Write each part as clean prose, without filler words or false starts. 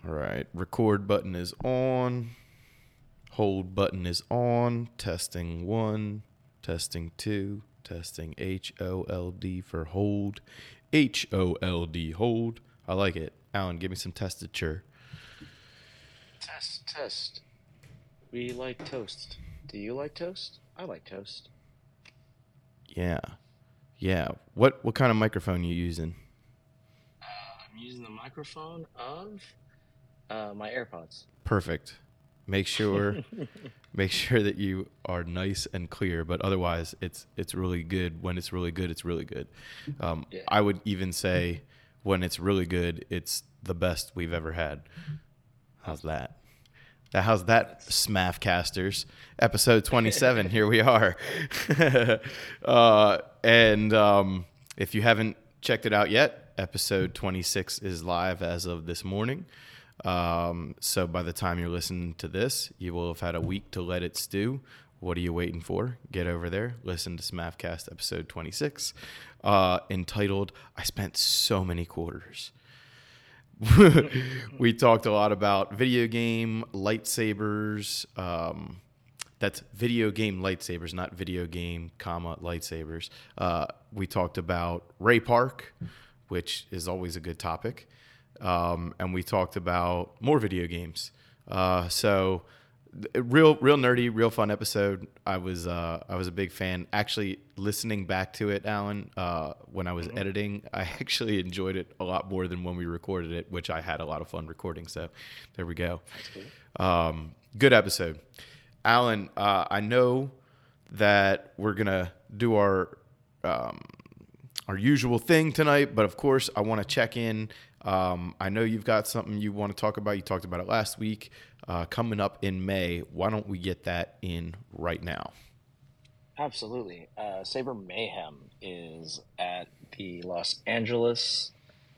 All right. Record button is on. Hold button is on. Testing 1. Testing 2. Testing HOLD for hold. HOLD, hold. I like it. Alan, give me some testature. Test. We like toast. Do you like toast? I like toast. Yeah. Yeah. What kind of microphone you using? I'm using the microphone of my AirPods. Perfect. Make sure that you are nice and clear, but otherwise it's really good. When it's really good, it's really good. Yeah. I would even say when it's really good, it's the best we've ever had. How's that? How's that, Smafcasters? Episode 27, here we are. And if you haven't checked it out yet, episode 26 is live as of this morning. So by the time you're listening to this, you will have had a week to let it stew. What are you waiting for? Get over there. Listen to Smafcast episode 26, entitled, I Spent So Many Quarters. We talked a lot about video game lightsabers. That's video game lightsabers, not video game, lightsabers. We talked about Ray Park, which is always a good topic. And we talked about more video games. So real nerdy, real fun episode. I was a big fan. Actually, listening back to it, Alan, when I was editing, I actually enjoyed it a lot more than when we recorded it, which I had a lot of fun recording. So there we go. Good episode. Alan, I know that we're gonna do our usual thing tonight, but of course, I want to check in. I know you've got something you want to talk about. You talked about it last week. Coming up in May. Why don't we get that in right now? Absolutely. Saber Mayhem is at the Los Angeles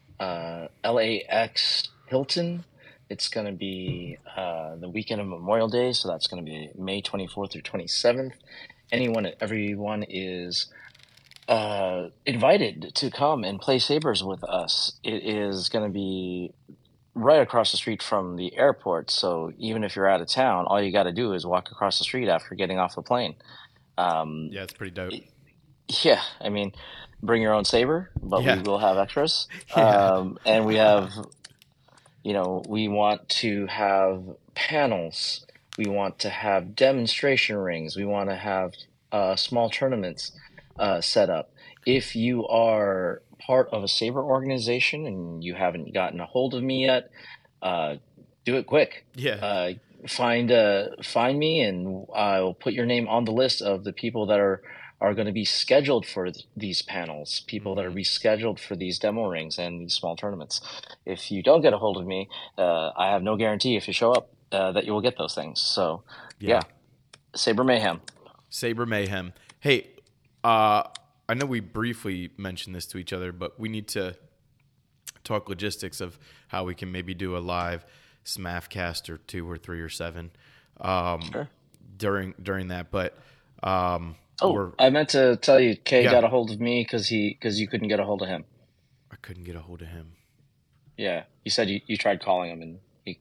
LAX Hilton. It's going to be the weekend of Memorial Day, so that's going to be May 24th through 27th. Everyone is invited to come and play sabers with us. It is going to be right across the street from the airport, so even if you're out of town, all you got to do is walk across the street after getting off the plane. Yeah, it's pretty dope. Yeah, I mean, bring your own saber, but Yeah. we will have extras. Yeah. And we have, we want to have panels. We want to have demonstration rings. We want to have small tournaments set up. If you are part of a saber organization and you haven't gotten a hold of me yet, do it quick. Yeah. Find me, and I'll put your name on the list of the people that are going to be scheduled for these panels, people that are rescheduled for these demo rings and these small tournaments. If you don't get a hold of me, I have no guarantee if you show up that you will get those things. So yeah. Saber Mayhem. Saber Mayhem. Hey, I know we briefly mentioned this to each other, but we need to talk logistics of how we can maybe do a live Smafcast or 2 or 3 or 7 Sure. during that. But I meant to tell you, Kay got a hold of me because you couldn't get a hold of him. I couldn't get a hold of him. Yeah, you said you tried calling him and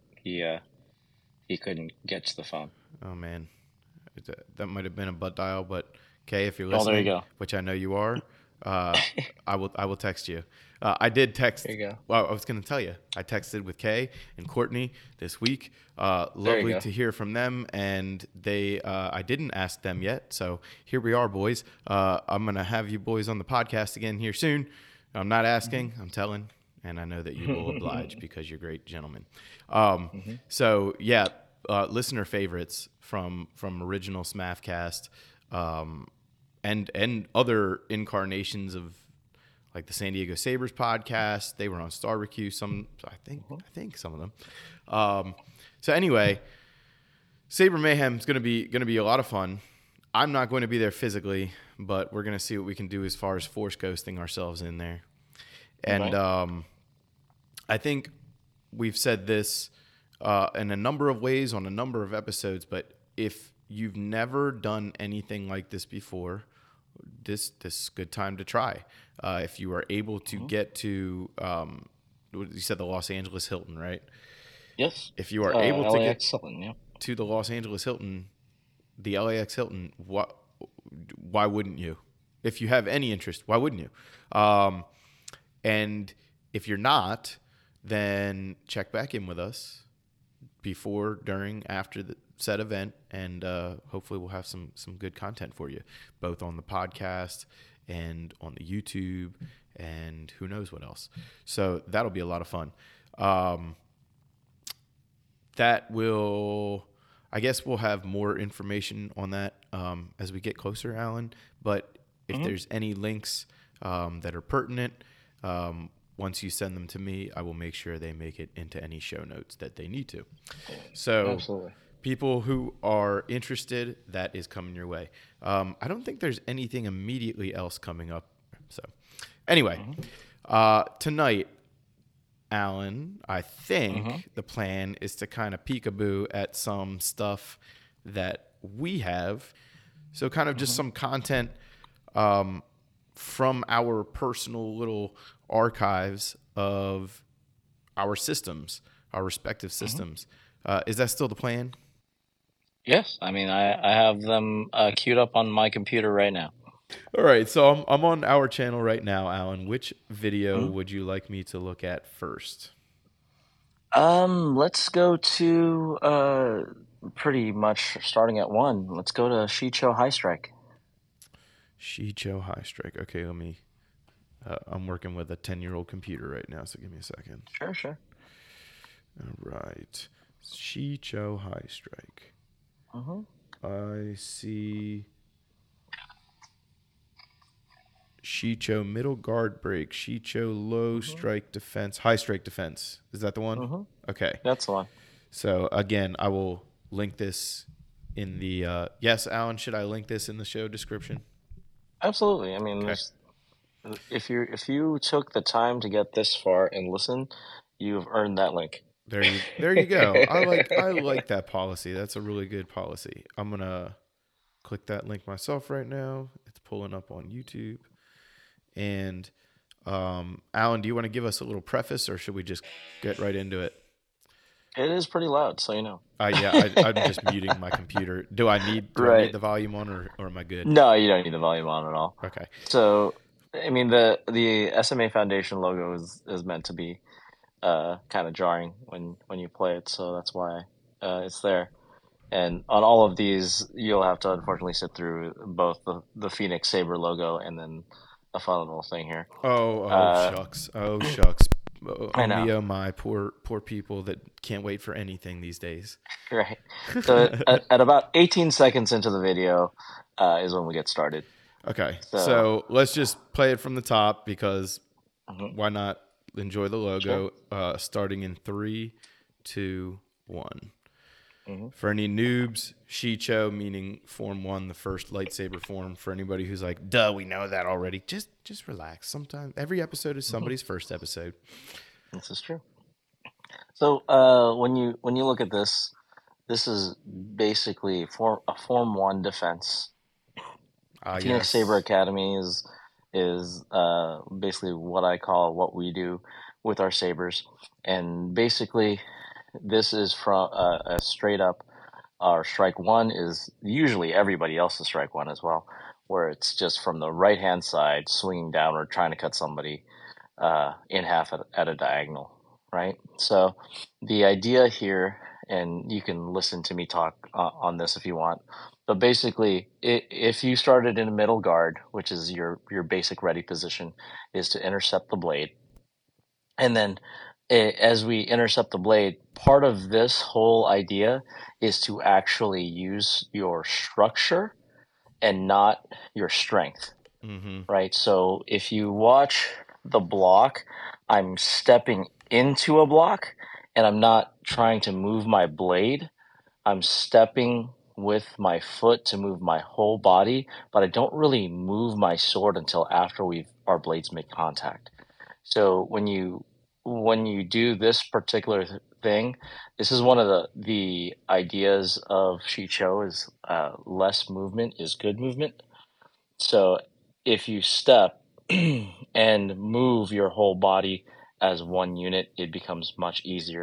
he couldn't get to the phone. Oh man, that might have been a butt dial, but Kay, if you're listening, there you go. Which I know you are, I will text you. I did text. There you go. Well, I was going to tell you. I texted with Kay and Courtney this week. Lovely to hear from them, and they. I didn't ask them yet, so here we are, boys. I'm going to have you boys on the podcast again here soon. I'm not asking. I'm telling, and I know that you will oblige because you're great gentlemen. So yeah, listener favorites from original Smafcast. And other incarnations of like the San Diego Sabres podcast. They were on Star Review. I think some of them. So anyway, Saber Mayhem is going to be a lot of fun. I'm not going to be there physically, but we're going to see what we can do as far as force ghosting ourselves in there. And I think we've said this in a number of ways on a number of episodes, but if you've never done anything like this before, this is a good time to try. If you are able to get to, you said the Los Angeles Hilton, right? Yes. If you are able to get LAX Hilton. Yeah. to the Los Angeles Hilton, the LAX Hilton, why wouldn't you? If you have any interest, why wouldn't you? And if you're not, then check back in with us before, during, after the said event, and hopefully we'll have some good content for you, both on the podcast and on the YouTube, and who knows what else. So that'll be a lot of fun. That will, I guess we'll have more information on that as we get closer, Alan. But if there's any links that are pertinent, once you send them to me, I will make sure they make it into any show notes that they need to. So Absolutely. people who are interested, that is coming your way. I don't think there's anything immediately else coming up. So anyway, tonight, Alan, I think the plan is to kind of peekaboo at some stuff that we have. So kind of just some content from our personal little archives of our systems, our respective systems. Is that still the plan? Yes. I mean, I have them queued up on my computer right now. All right, so I'm on our channel right now, Alan. Which video would you like me to look at first? Let's go to pretty much starting at 1. Let's go to Shicho High Strike. Shicho High Strike. Okay, let me. I'm working with a 10-year-old computer right now, so give me a second. Sure. All right, Shicho High Strike. I see. Shicho middle guard break, Shicho low strike defense, high strike defense. Is that the one? Okay. That's the one. So again, I will link this in the. Yes, Alan, should I link this in the show description? Absolutely. I mean, if you took the time to get this far and listen, you've earned that link. There you go. I like that policy. That's a really good policy. I'm gonna click that link myself right now. It's pulling up on YouTube. And Alan, do you want to give us a little preface, or should we just get right into it? It is pretty loud, so you know. Yeah, I'm just muting my computer. Do I need the volume on, or am I good? No, you don't need the volume on at all. Okay. So, I mean, the SMA Foundation logo is meant to be kind of jarring when you play it, so that's why it's there. And on all of these, you'll have to unfortunately sit through both the Phoenix Saber logo and then a fun little thing here. Shucks. Oh, shucks. I know. Oh, my poor people that can't wait for anything these days. Right. So at about 18 seconds into the video is when we get started. Okay. So let's just play it from the top because why not enjoy the logo? Sure. Starting in 3, 2, 1. For any noobs, Shicho, meaning Form 1, the first lightsaber form. For anybody who's like, duh, we know that already. Just relax. Sometimes every episode is somebody's first episode. This is true. So when you look at this is basically a Form 1 defense. Phoenix Saber Academy is basically what we do with our sabers, and basically this is from a straight up. Our strike 1 is usually everybody else's strike 1 as well, where it's just from the right hand side swinging downward, trying to cut somebody in half at a diagonal, right? So the idea here, and you can listen to me talk on this if you want, but basically, if you started in a middle guard, which is your basic ready position, is to intercept the blade, and then as we intercept the blade, part of this whole idea is to actually use your structure and not your strength, right? So if you watch the block, I'm stepping into a block and I'm not trying to move my blade. I'm stepping with my foot to move my whole body, but I don't really move my sword until after our blades make contact. So when you do this particular thing, this is one of the ideas of Shicho is less movement is good movement. So if you step and move your whole body as one unit, it becomes much easier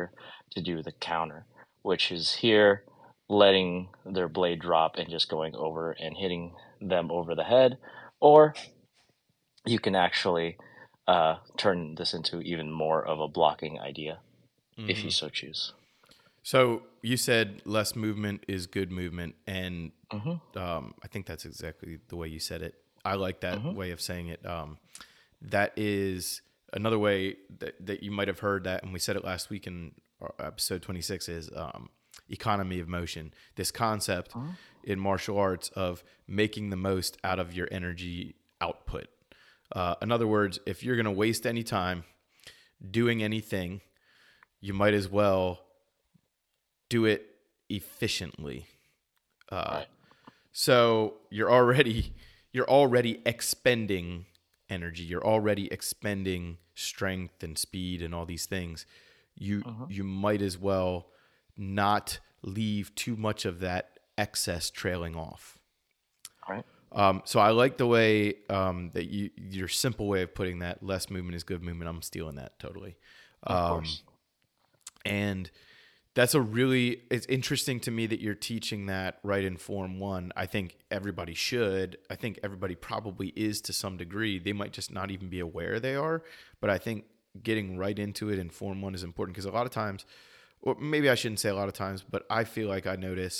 to do the counter, which is here letting their blade drop and just going over and hitting them over the head. Or you can actually turn this into even more of a blocking idea if you so choose. So you said less movement is good movement, and Hmm. I think that's exactly the way you said it. I like that way of saying it. That is another way that you might have heard that, and we said it last week in episode 26, is economy of motion. This concept in martial arts of making the most out of your energy output. In other words, if you're going to waste any time doing anything, you might as well do it efficiently. Right. So you're already expending energy. You're already expending strength and speed and all these things. You might as well not leave too much of that excess trailing off. Right. So I like the way that your simple way of putting that. Less movement is good movement. I'm stealing that totally. Of course. And it's interesting to me that you're teaching that right in Form 1. I think everybody should. I think everybody probably is to some degree. They might just not even be aware they are. But I think getting right into it in Form 1 is important because a lot of times, or maybe I shouldn't say a lot of times, but I feel like I notice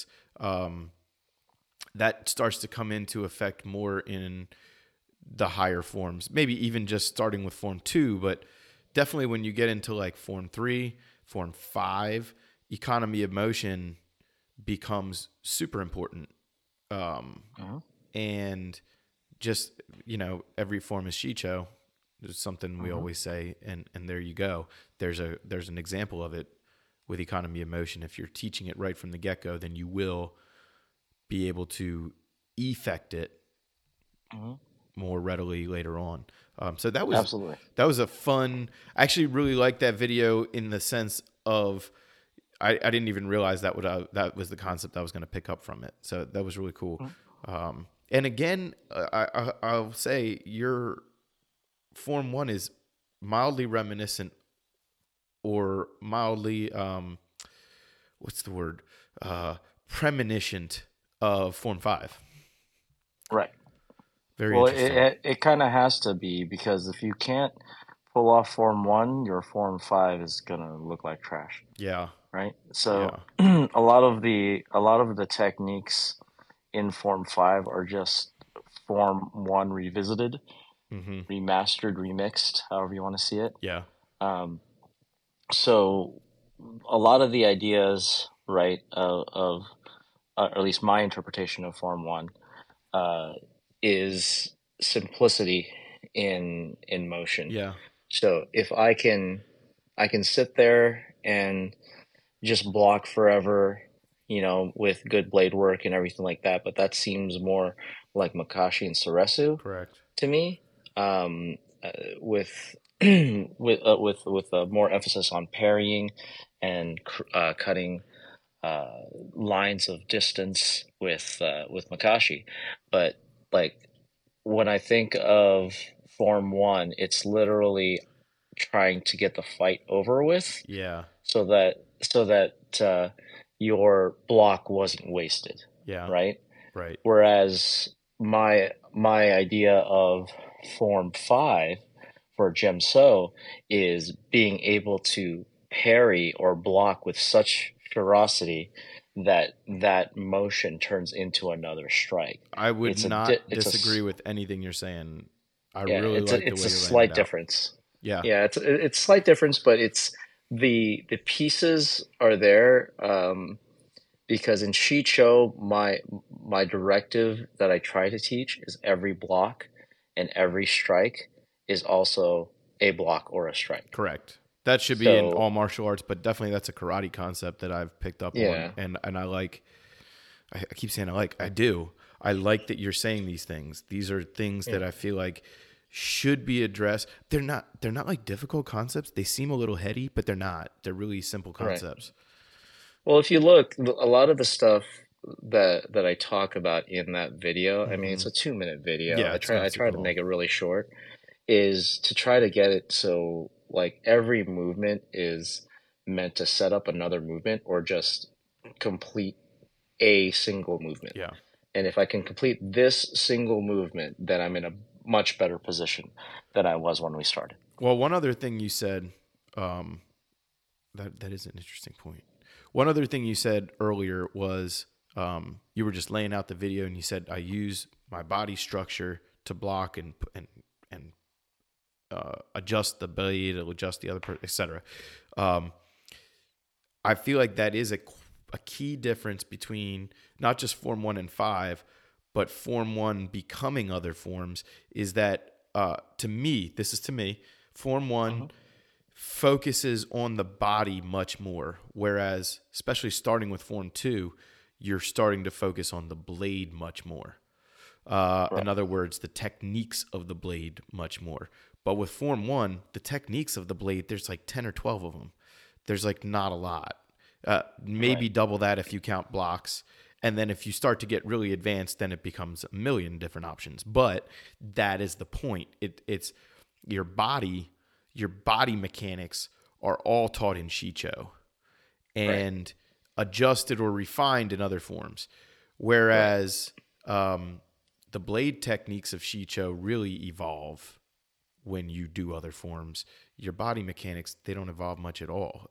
that starts to come into effect more in the higher forms. Maybe even just starting with Form 2, but definitely when you get into like Form 3, Form 5, economy of motion becomes super important. And just, every form is Shicho. There's something we always say, and there you go. There's an example of it with economy of motion. If you're teaching it right from the get-go, then you will be able to effect it more readily later on. So that was Absolutely. that was a fun. I actually really liked that video in the sense of I didn't even realize that was the concept I was going to pick up from it. So that was really cool. And again, I'll say your Form 1 is mildly reminiscent or mildly what's the word premonitioned of Form 5. Right. Very Well, interesting. it kind of has to be, because if you can't pull off Form 1, your Form 5 is gonna look like trash, Yeah. right? So Yeah. a lot of the techniques in Form 5 are just Form 1 revisited, remastered, remixed, however you want to see it. Yeah. So a lot of the ideas, right, of or at least my interpretation of Form 1, is simplicity in motion. Yeah. So if I can sit there and just block forever, with good blade work and everything like that, but that seems more like Makashi and Saresu Correct. to me, with with more emphasis on parrying and cutting lines of distance with Makashi. But like when I think of Form 1, it's literally trying to get the fight over with, Yeah. so that your block wasn't wasted, Yeah. right? Right. Whereas my idea of Form 5 for Gemso is being able to parry or block with such ferocity that that motion turns into another strike. I would It's a not it's a disagree with anything you're saying. I yeah, really it's like a the it's way a you're laying it slight out. difference. Yeah. Yeah, it's slight difference, but it's the pieces are there. Because in Shicho, my directive that I try to teach is every block and every strike is also a block or a strike. Correct. That should be in So all martial arts, but definitely that's a karate concept that I've picked up on, yeah, and I like. I keep saying I do. I like that you're saying these things. These are things yeah, that I feel like should be addressed. They're not like difficult concepts. They seem a little heady, but they're not. They're really simple right. concepts. Well, if you look, a lot of the stuff that I talk about in that video, I mean, it's a 2-minute video. Yeah, I it's try not I try super to long. make it really short, is to try to get it so like every movement is meant to set up another movement or just complete a single movement. Yeah. And if I can complete this single movement, then I'm in a much better position than I was when we started. Well, one other thing you said, um, that is an interesting point. One other thing you said earlier was you were just laying out the video, and you said I use my body structure to block and adjust the blade, adjust the other part, etc. Um, I feel like that is a key difference between not just Form 1 and 5, but Form 1 becoming other forms is that, to me, this is to me, Form 1 focuses on the body much more, whereas, especially starting with Form 2, you're starting to focus on the blade much more. In other words, the techniques of the blade much more. But with Form 1, the techniques of the blade, there's like 10 or 12 of them. There's like not a lot. Maybe double that if you count blocks. And then if you start to get really advanced, then it becomes a million different options. But that is the point. It's your body mechanics are all taught in Shicho and adjusted or refined in other forms. Whereas the blade techniques of Shicho really evolve when you do other forms. Your body mechanics, they don't evolve much at all.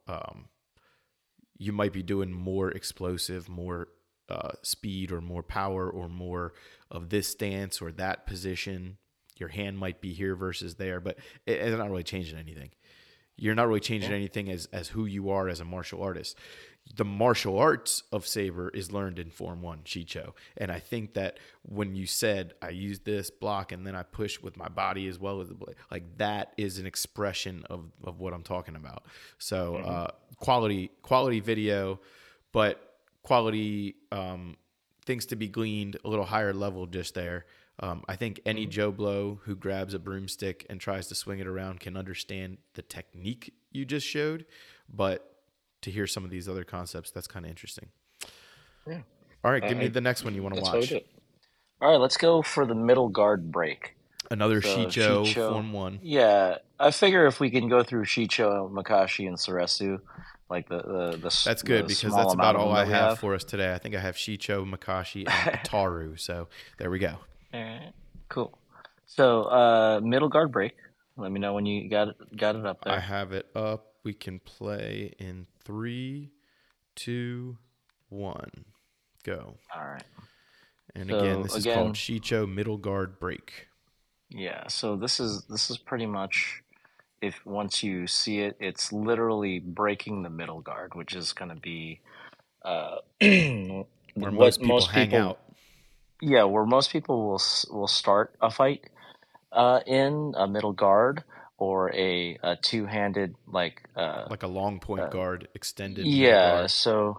You might be doing more explosive, more speed or more power or more of this stance or that position. Your hand might be here versus there, but it's not really changing anything. You're not really changing anything as who you are as a martial artist. The martial arts of Saber is learned in Form 1, Shicho. And I think that when you said, I use this block and then I push with my body as well as the blade, like that is an expression of what I'm talking about. So quality video, but quality things to be gleaned a little higher level just there. I think any Joe Blow who grabs a broomstick and tries to swing it around can understand the technique you just showed, but to hear some of these other concepts, that's kind of interesting. Yeah. All right, give me the next one you want to That's how we watch. do it. All right, let's go for the middle guard break. Another So Shicho Form 1. Yeah, I figure if we can go through Shicho, Makashi, and Suresu, like That's good the because small that's amount about of all them I that we have have. for us today. I think I have Shicho, Makashi, and Ataru. So there we go. All right, cool. So middle guard break. Let me know when you got it up I there. have it up. We can play in 3, 2, 1. Go. All right. And again, So this is called again, Shicho Middle Guard Break. yeah. So this is pretty much, if once you see it, it's literally breaking the middle guard, which is going to be uh, Where what most people most hang people, out. yeah, where most people will start a fight in a middle guard or a two-handed Like a long point guard, extended middle yeah. guard. So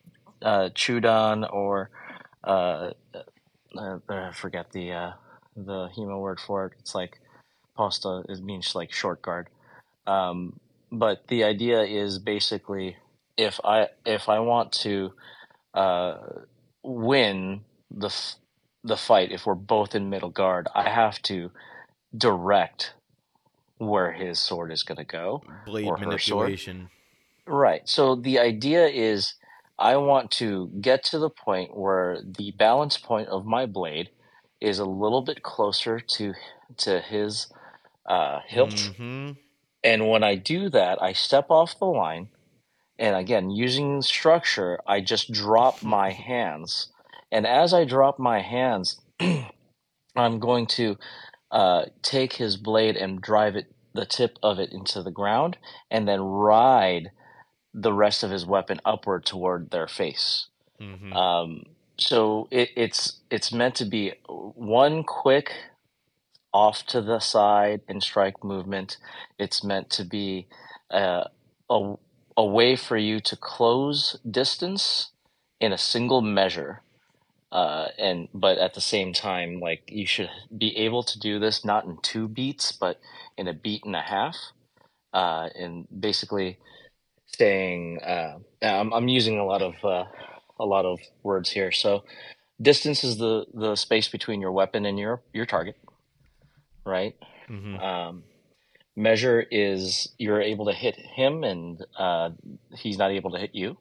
Chudan or uh, I forget the Hema word for it. It's like pasta. It means like short guard. Um, but the idea is basically if I want to uh, win the fight, if we're both in middle guard, I have to direct where his sword is going to go Blade or her sword. manipulation. Right. So the idea is I want to get to the point where the balance point of my blade is a little bit closer to his hilt. Mm-hmm. And when I do that, I step off the line. And again, using structure, I just drop my hands. And as I drop my hands, I'm going to take his blade and drive the tip of it into the ground, and then ride the rest of his weapon upward toward their face. Mm-hmm. Um, so it's meant to be one quick off to the side and strike movement. It's meant to be uh, a a way for you to close distance in a single measure. And but at the same time, like you should be able to do this not in 2 beats, but in a beat and a half. And basically saying, I'm using a lot of words here. So distance is the space between your weapon and your target, right? Mm-hmm. Um, Measure is you're able to hit him, and he's not able to hit you.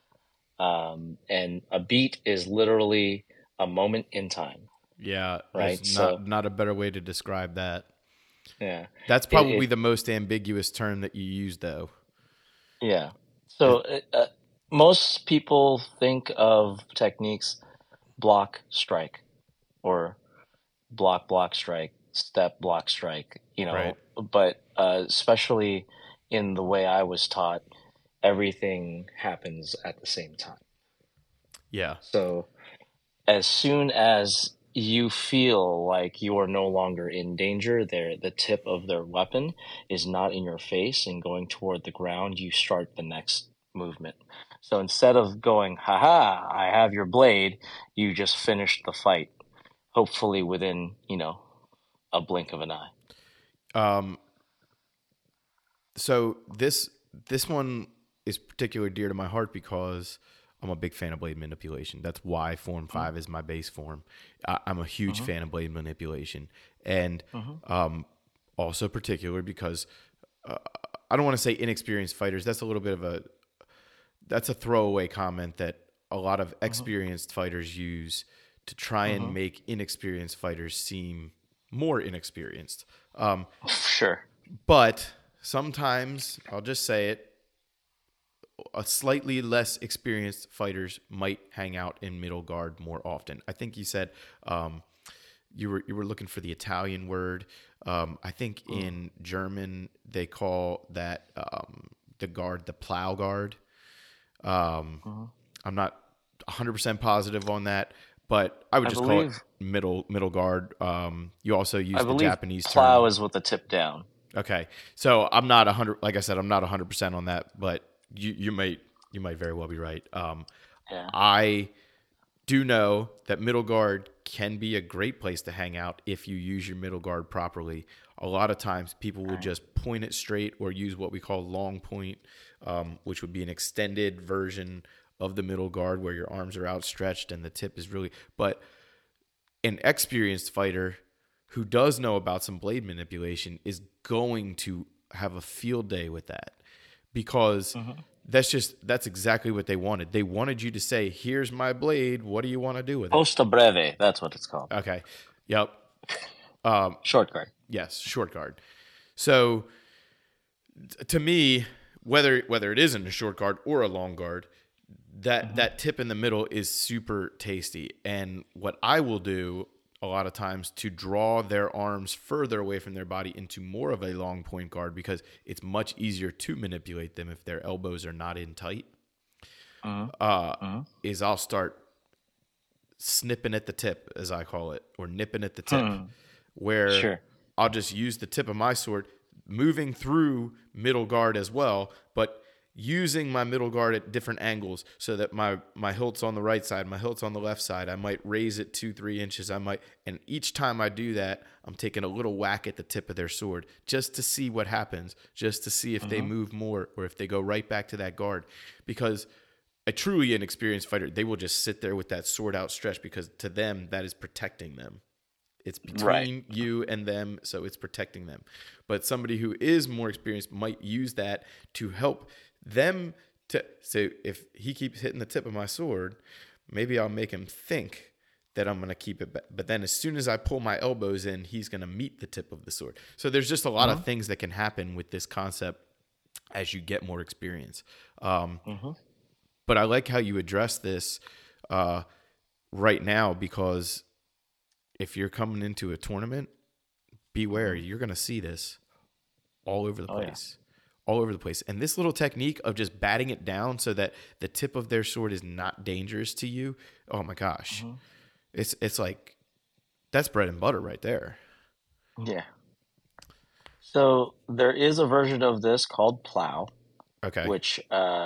And a beat is literally a moment in time, Yeah, there's right? So not a better way to describe that. yeah, That's it probably the most ambiguous term that you use, though. yeah. So It, most people think of techniques block strike or block strike, step block strike, right. but especially in the way I was taught, everything happens at the same time. Yeah. So as soon as you feel like you are no longer in danger, the tip of their weapon is not in your face and going toward the ground, you start the next movement. So instead of going, haha, I have your blade, you just finish the fight, hopefully within, a blink of an eye. Um, so this one is particularly dear to my heart because I'm a big fan of blade manipulation. That's why Form Mm-hmm. 5 is my base form. I'm a huge Mm-hmm. fan of blade manipulation. And Mm-hmm. also particular because I don't want to say inexperienced fighters. That's a throwaway comment that a lot of experienced fighters use to try and Mm-hmm. make inexperienced fighters seem more inexperienced. Sure. But sometimes, I'll just say it, a slightly less experienced fighters might hang out in middle guard more often. I think you said you were looking for the Italian word. I think Mm. in German they call that the guard the plow guard. Mm-hmm. I'm not 100% positive on that, but I would I just call it believe middle guard. You also I use the believe Japanese plow term. is with the tip down. Okay, so I'm not 100. Like I said, I'm not 100% on that, but you might very well be right. Yeah. I do know that middle guard can be a great place to hang out if you use your middle guard properly. A lot of times, people will Right. just point it straight or use what we call long point, which would be an extended version of the middle guard where your arms are outstretched and the tip is really. But an experienced fighter who does know about some blade manipulation is going to have a field day with that because Mm-hmm. that's exactly what they wanted. They wanted you to say, "Here's my blade. What do you want to do with it?" Posta breve, that's what it's called. Okay. Yep. Short guard. Yes, short guard. So to me, whether it isn't a short guard or a long guard, Mm-hmm. that tip in the middle is super tasty. And what I will do a lot of times to draw their arms further away from their body into more of a long point guard because it's much easier to manipulate them if their elbows are not in tight. Mm-hmm. Mm-hmm. Is I'll start snipping at the tip, as I call it, or nipping at the tip, Hmm. where Sure. I'll just use the tip of my sword, moving through middle guard as well, but using my middle guard at different angles so that my hilt's on the right side, my hilt's on the left side. I might raise it 2-3 inches. And each time I do that, I'm taking a little whack at the tip of their sword just to see what happens, just to see if they Mm-hmm. move more or if they go right back to that guard. Because a truly inexperienced fighter, they will just sit there with that sword outstretched because to them, that is protecting them. It's Right. between you and them, so it's protecting them. But somebody who is more experienced might use that to help them to. So if he keeps hitting the tip of my sword, maybe I'll make him think that I'm going to keep it back. But then as soon as I pull my elbows in, he's going to meet the tip of the sword. So there's just a lot Mm-hmm. of things that can happen with this concept as you get more experience. Mm-hmm. But I like how you address this uh, right now because if you're coming into a tournament, beware. Mm-hmm. You're going to see this all over the Oh yeah. place. All over the place. And this little technique of just batting it down so that the tip of their sword is not dangerous to you. Oh my gosh. Mm-hmm. It's like that's bread and butter right there. Yeah. So there is a version of this called plow, Okay. which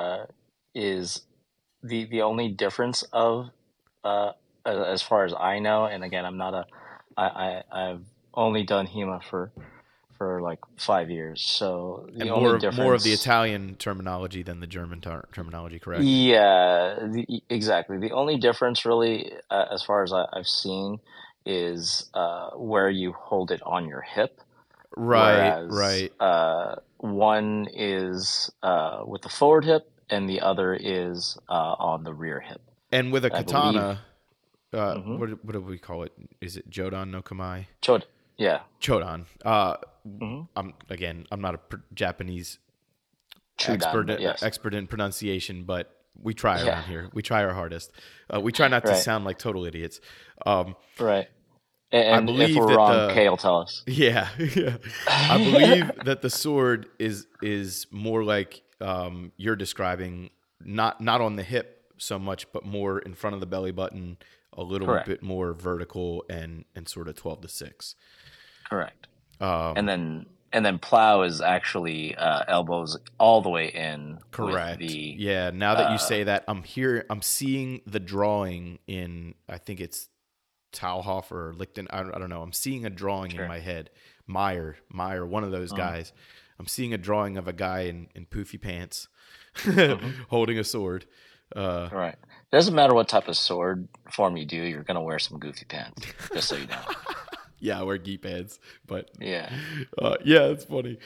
is the only difference of uh, as far as I know. And again, I'm not a I've only done HEMA for like 5 years. So the And only more of the difference, Italian terminology than the German terminology, correct? yeah, exactly. The only difference really, as far as I've seen, is where you hold it on your hip. Right, whereas right. one is with the forward hip and the other is on the rear hip. And with a I believe. katana, Mm-hmm. what do we call it? Is it Jodan no Kamai? Chod. Yeah. Chodan. Mm-hmm. I'm not a Japanese Chudan, but yes. expert in pronunciation, but we try Yeah. around here. We try our hardest. We try not to Right. sound like total idiots. Um, Right. I And if believe we're that wrong, Kay will tell us. yeah, yeah. I believe that the sword is more like you're describing, not on the hip so much, but more in front of the belly button, a little Correct. bit more vertical and sort of 12-6. Correct. Um, And then plow is actually elbows all the way in with Correct. the Yeah. Now that you uh, say that, I'm seeing the drawing in, I think it's Tauhoff or Lichten. I don't know. I'm seeing a drawing in sure. my head. Meyer, one of those guys. I'm seeing a drawing of a guy in poofy pants Mm-hmm. holding a sword. Right. It doesn't matter what type of sword form you do, you're gonna wear some goofy pants, just so you know. Yeah, I wear gi pads, but Yeah. yeah, it's funny.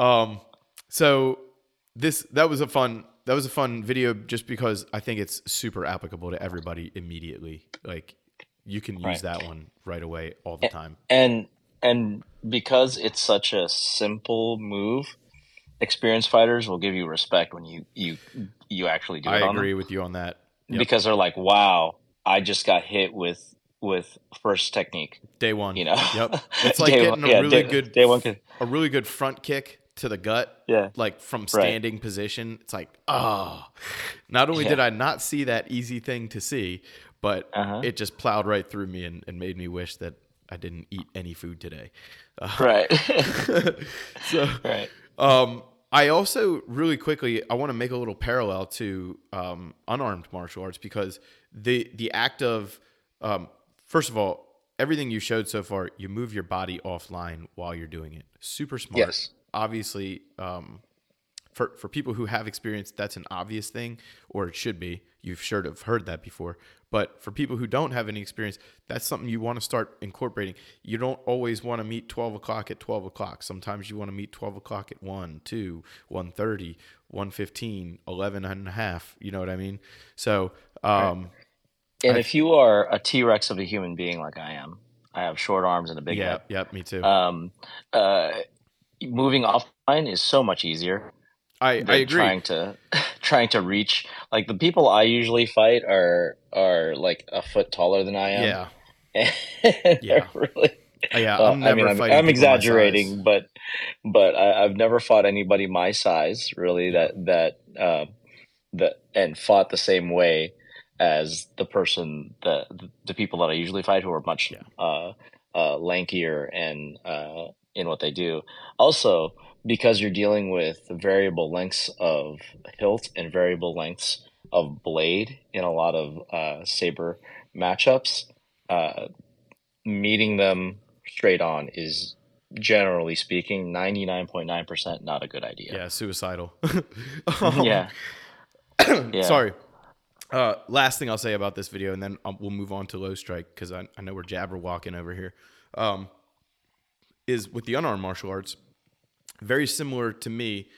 So that was a fun video just because I think it's super applicable to everybody immediately. Like you can use Right. that one right away all the time. And because it's such a simple move, experienced fighters will give you respect when you actually do it I on them. agree with you on that. Yep. Because they're like, wow, I just got hit with first technique. Day one. You know, Yep. It's like day getting one, a really good day one. a really good front kick to the gut. Yeah. Like from Right. standing position. It's like, oh. Not only did Yeah. I not see that easy thing to see, but it just plowed right through me and made me wish that I didn't eat any food today. Right. So, Right. I also really quickly I want to make a little parallel to unarmed martial arts because the act of first of all, everything you showed so far, you move your body offline while you're doing it. Super smart. Yes. Obviously, for people who have experience, that's an obvious thing, or it should be. You've sure have heard that before. But for people who don't have any experience, that's something you want to start incorporating. You don't always want to meet 12 o'clock at 12 o'clock. Sometimes you want to meet 12 o'clock at 1, 2, 1:30, 1:15, 11 and a half. You know what I mean? So, And if you are a T-Rex of a human being like I am, I have short arms and a big head. yeah, me too. Moving offline is so much easier. I agree. Trying to reach, like, the people I usually fight are like a foot taller than I am. Yeah. And Yeah. Really. Yeah, I'm never fighting. I'm people my exaggerating, size. but I've never fought anybody my size really that and fought the same way as the people that I usually fight who are much lankier and in what they do. Also, because you're dealing with variable lengths of hilt and variable lengths of blade in a lot of saber matchups, meeting them straight on is, generally speaking, 99.9% not a good idea. Yeah, suicidal. Yeah. Yeah. Sorry. Last thing I'll say about this video, and then we'll move on to low strike because I know we're jabberwalking over here. Is with the unarmed martial arts, very similar to me.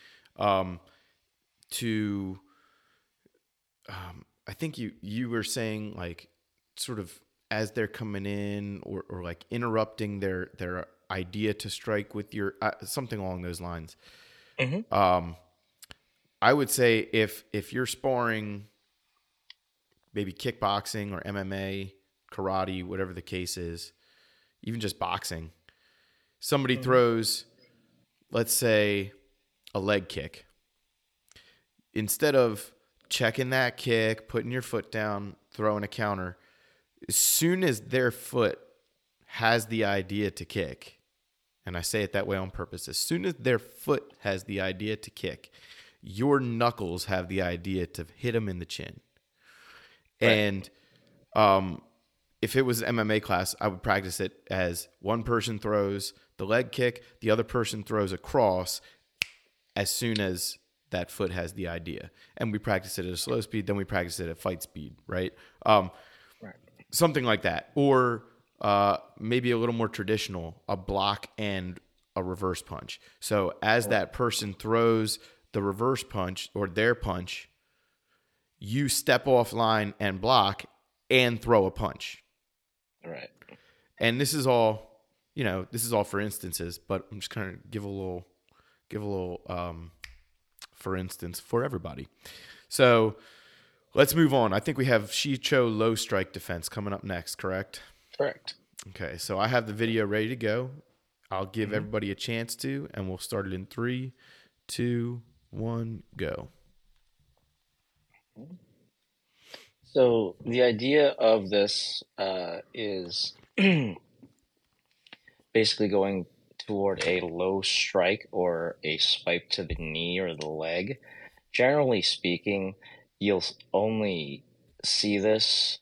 I think you were saying like sort of as they're coming in or like interrupting their idea to strike with your something along those lines. Mm-hmm. I would say if you're sparring maybe kickboxing or MMA, karate, whatever the case is, even just boxing, somebody throws, let's say, a leg kick. Instead of checking that kick, putting your foot down, throwing a counter, as soon as their foot has the idea to kick, and I say it that way on purpose, as soon as their foot has the idea to kick, your knuckles have the idea to hit them in the chin. Right. And if it was MMA class, I would practice it as one person throws the leg kick, the other person throws a cross as soon as that foot has the idea. And we practice it at a slow speed, then we practice it at fight speed, right? Right. Something like that. Or maybe a little more traditional, a block and a reverse punch. So as that person throws the reverse punch or their punch, you step off line and block and throw a punch. Right. And this is all, this is all for instances, but I'm just kind of give a little for instance for everybody. So let's move on. I think we have Shicho low strike defense coming up next, correct? Correct. Okay, so I have the video ready to go. I'll give everybody a chance to, and we'll start it in 3, 2, 1, go. So the idea of this is basically going toward a low strike or a swipe to the knee or the leg. Generally speaking, you'll only see this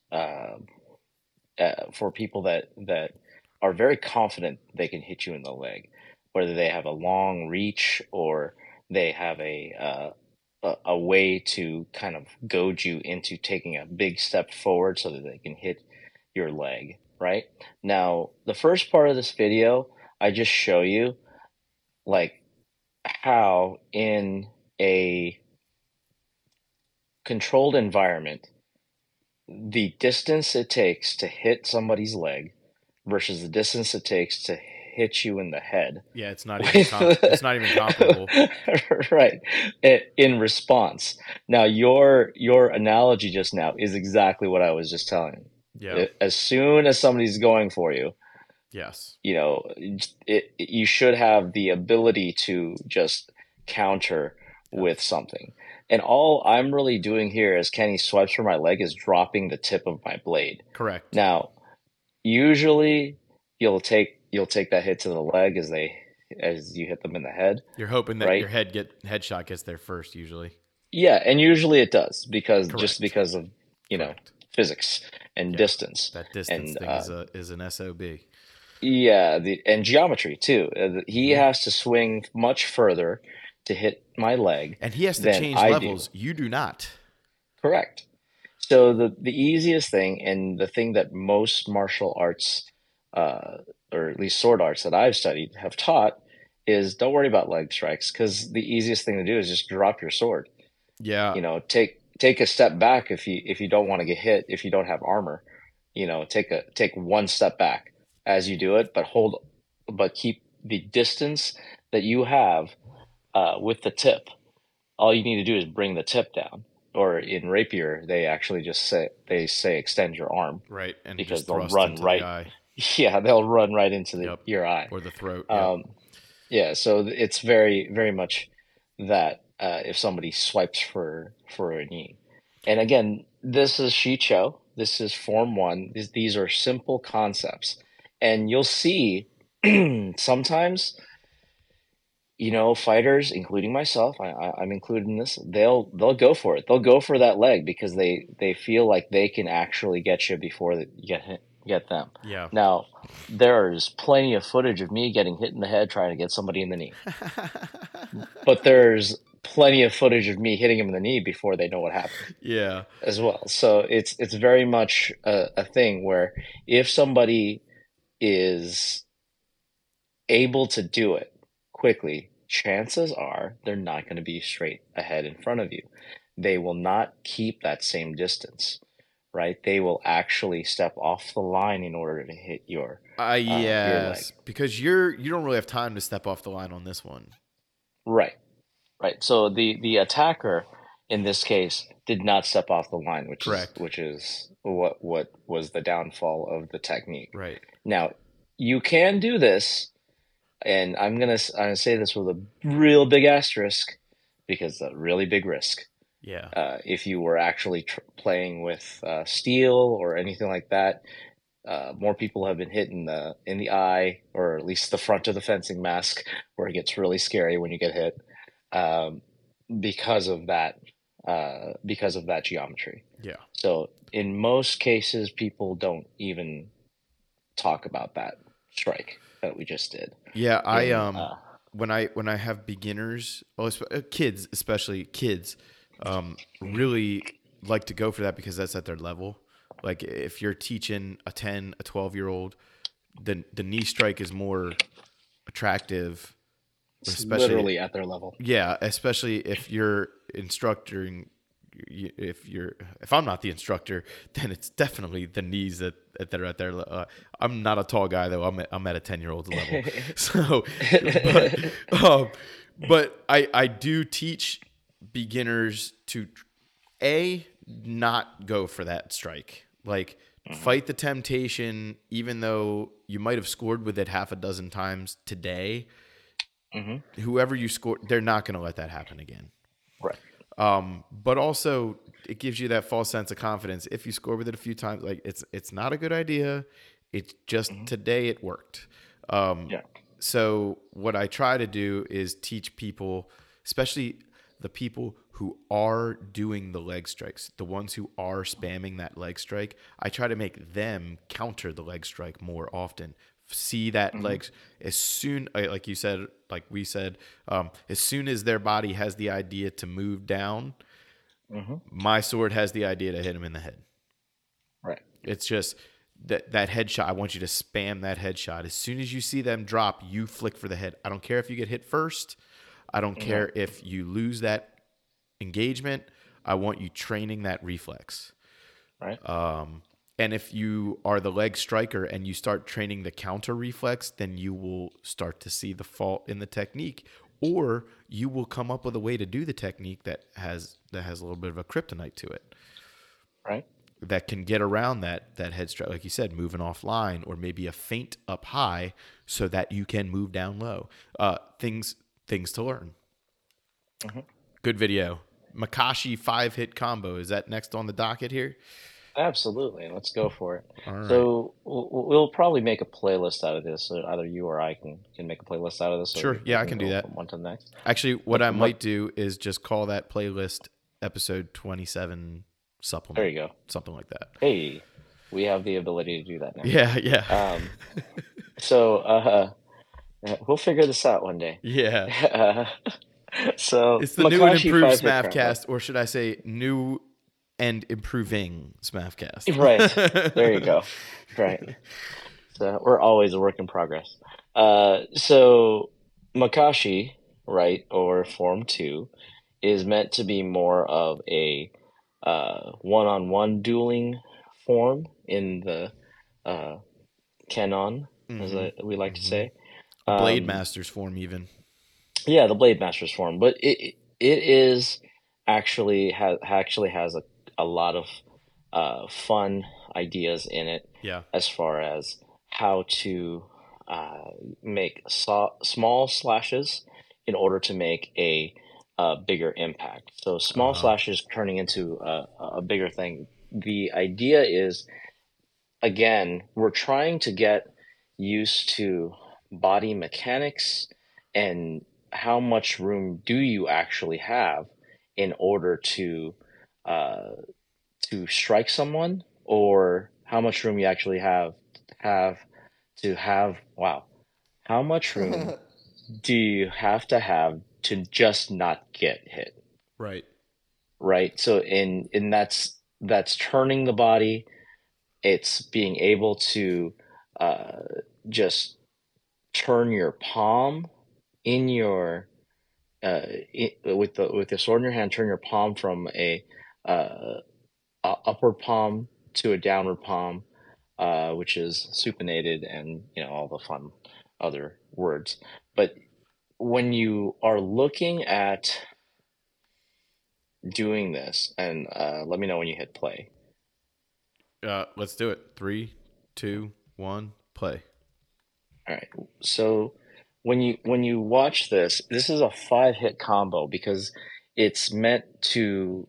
for people that are very confident they can hit you in the leg, whether they have a long reach or they have a way to kind of goad you into taking a big step forward so that they can hit your leg, right? Now, the first part of this video, I just show you like how in a controlled environment, the distance it takes to hit somebody's leg versus the distance it takes to hit you in the head. Yeah, it's not even comparable. Right. In response. Now, your analogy just now is exactly what I was just telling you. Yeah. As soon as somebody's going for you, yes, you should have the ability to just counter with something. And all I'm really doing here as Kenny swipes for my leg is dropping the tip of my blade. Correct. Now, usually you'll take that hit to the leg as you hit them in the head. You're hoping that right? your headshot gets there first, usually. Yeah, and usually it does because of Correct. physics and distance. That distance thing is an SOB. Yeah, and geometry too. He has to swing much further to hit my leg, and he has to change levels. You do not. Correct. So the easiest thing, and the thing that most martial arts, or at least sword arts that I've studied, have taught, is don't worry about leg strikes, because the easiest thing to do is just drop your sword. Yeah. Take a step back if you don't want to get hit, if you don't have armor. Take one step back as you do it, but keep the distance that you have with the tip. All you need to do is bring the tip down. Or in rapier, they actually just say extend your arm, right? And because just they'll run right. The eye. Yeah, they'll run right into your eye or the throat. Yeah, so it's very, very much that if somebody swipes for a knee, and again, this is Shicho. This is Form 1. These are simple concepts, and you'll see sometimes. Fighters, including myself, I'm included in this. They'll go for it. They'll go for that leg because they feel like they can actually get you before you get them. Yeah. Now, there's plenty of footage of me getting hit in the head trying to get somebody in the knee, but there's plenty of footage of me hitting them in the knee before they know what happened. Yeah. As well. So it's very much a thing where if somebody is able to do it quickly, chances are they're not going to be straight ahead in front of you. They will not keep that same distance, right? They will actually step off the line in order to hit your leg. Because you don't really have time to step off the line on this one. Right. So the attacker in this case did not step off the line, which is what was the downfall of the technique. Right. Now, you can do this. And I'm gonna say this with a real big asterisk, because a really big risk. Yeah. If you were actually playing with steel or anything like that, more people have been hit in the eye, or at least the front of the fencing mask, where it gets really scary when you get hit, because of that geometry. Yeah. So in most cases, people don't even talk about that strike that we just did. Yeah, when I have beginners, kids, especially kids, really like to go for that because that's at their level. Like if you're teaching a 10, a 12-year-old, the knee strike is more attractive, It's especially literally at their level. yeah, especially if you're instructing. If I'm not the instructor, then it's definitely the knees that are at their. I'm not a tall guy though. I'm at a 10-year-old's level. So, but um, but I do teach beginners to not go for that strike. Like fight the temptation, even though you might have scored with it half a dozen times today. Whoever you score, they're not going to let that happen again. Right. But also it gives you that false sense of confidence. If you score with it a few times, like it's not a good idea. It's just today it worked. Yeah. So what I try to do is teach people, especially the people who are doing the leg strikes, the ones who are spamming that leg strike. I try to make them counter the leg strike more often. See that legs as soon, like you said, like we said, as soon as their body has the idea to move down, my sword has the idea to hit him in the head. Right. It's just that headshot. I want you to spam that headshot. As soon as you see them drop, you flick for the head. I don't care if you get hit first. I don't care if you lose that engagement. I want you training that reflex. Right. And if you are the leg striker and you start training the counter reflex, then you will start to see the fault in the technique, or you will come up with a way to do the technique that has a little bit of a kryptonite to it. Right. That can get around that head strike, like you said, moving offline, or maybe a feint up high so that you can move down low. Things to learn. Good video. Makashi 5-hit combo. Is that next on the docket here? Absolutely. Let's go for it. All right. So we'll probably make a playlist out of this. So either you or I can make a playlist out of this. Sure. Yeah, I can do that. From one to the next. Actually, what I might do is just call that playlist episode 27 supplement. There you go. Something like that. Hey, we have the ability to do that now. Yeah. So we'll figure this out one day. Yeah. So It's the new and Makashi improved 5-hit Smafcast, or should I say new and improving Smafcast? Right. There you go. Right. So we're always a work in progress. So Makashi, right, or Form 2, is meant to be more of a one-on-one dueling form in the Kenon, as we like to say. Blade Masters form, even. Yeah, the Blade Masters form, but it is actually has a lot of fun ideas in it. Yeah. As far as how to make small slashes in order to make a bigger impact. So small slashes turning into a bigger thing. The idea is, again, we're trying to get used to body mechanics and how much room do you actually have in order to strike someone, or how much room you actually have wow, how much room do you have to just not get hit? Right. So in that's turning the body. It's being able to just turn your palm in your with the sword in your hand, turn your palm from a upward palm to a downward palm, which is supinated, and all the fun other words. But when you are looking at doing this, and let me know when you hit play. Let's do it. 3, 2, 1, play. All right. So when you watch this is a 5-hit combo because it's meant to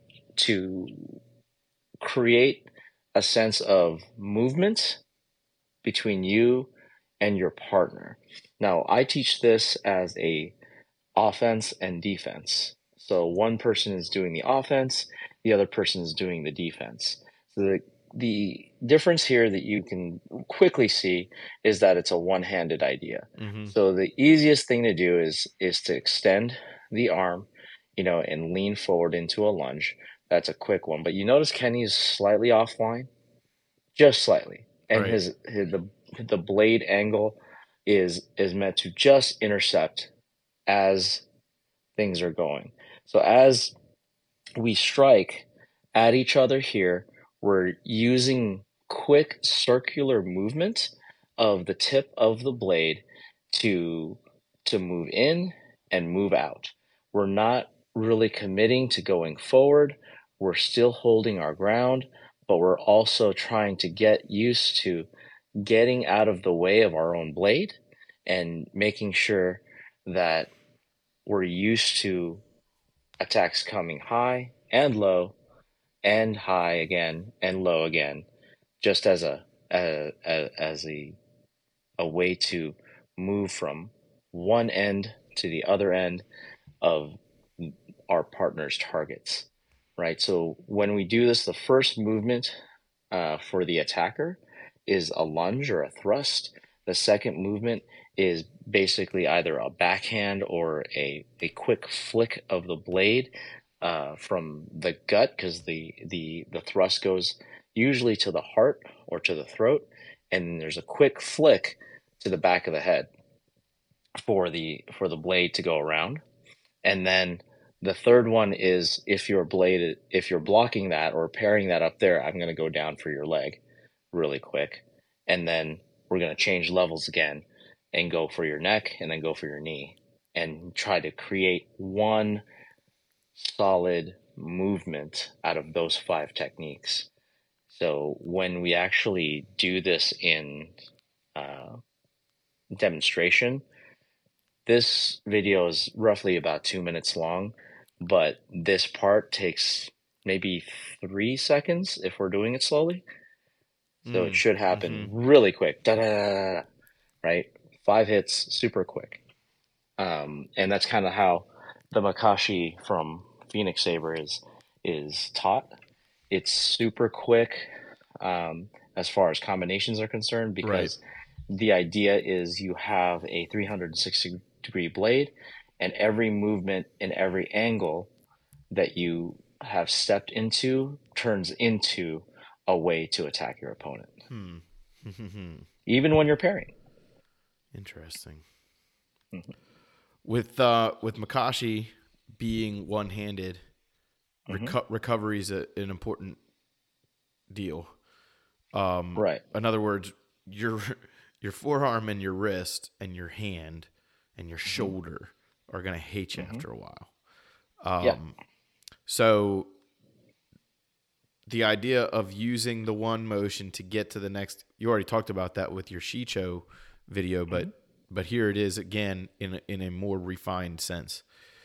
create a sense of movement between you and your partner. Now, I teach this as a offense and defense. So one person is doing the offense, the other person is doing the defense. So the difference here that you can quickly see is that it's a one-handed idea. So the easiest thing to do is to extend the arm, and lean forward into a lunge. That's a quick one. But you notice Kenny's slightly offline, just slightly, and Right. the blade angle is meant to just intercept as things are going. So as we strike at each other here, we're using quick circular movement of the tip of the blade to move in and move out. We're not really committing to going forward. We're still holding our ground, but we're also trying to get used to getting out of the way of our own blade and making sure that we're used to attacks coming high and low and high again and low again, just as a way to move from one end to the other end of our partner's targets, right? So when we do this, the first movement for the attacker is a lunge or a thrust. The second movement is basically either a backhand or a quick flick of the blade from the gut, because the thrust goes usually to the heart or to the throat, and there's a quick flick to the back of the head for the blade to go around. And then the third one is if you're blocking that or pairing that up there, I'm going to go down for your leg really quick. And then we're going to change levels again and go for your neck and then go for your knee and try to create one solid movement out of those 5 techniques. So when we actually do this in demonstration, this video is roughly about 2 minutes long, but this part takes maybe 3 seconds if we're doing it slowly. So it should happen really quick. Da, da, da, da, da, right? 5 hits, super quick. And that's kind of how the Makashi from Phoenix Saber is taught. It's super quick as far as combinations are concerned, because the idea is you have a 360-degree blade, and every movement in every angle that you have stepped into turns into a way to attack your opponent. Even when you're parrying. Interesting. With Makashi being one-handed, recovery is an important deal. Right. In other words, your forearm and your wrist and your hand and your shoulder are going to hate you after a while. So the idea of using the one motion to get to the next, you already talked about that with your Shicho video, but here it is again in a more refined sense.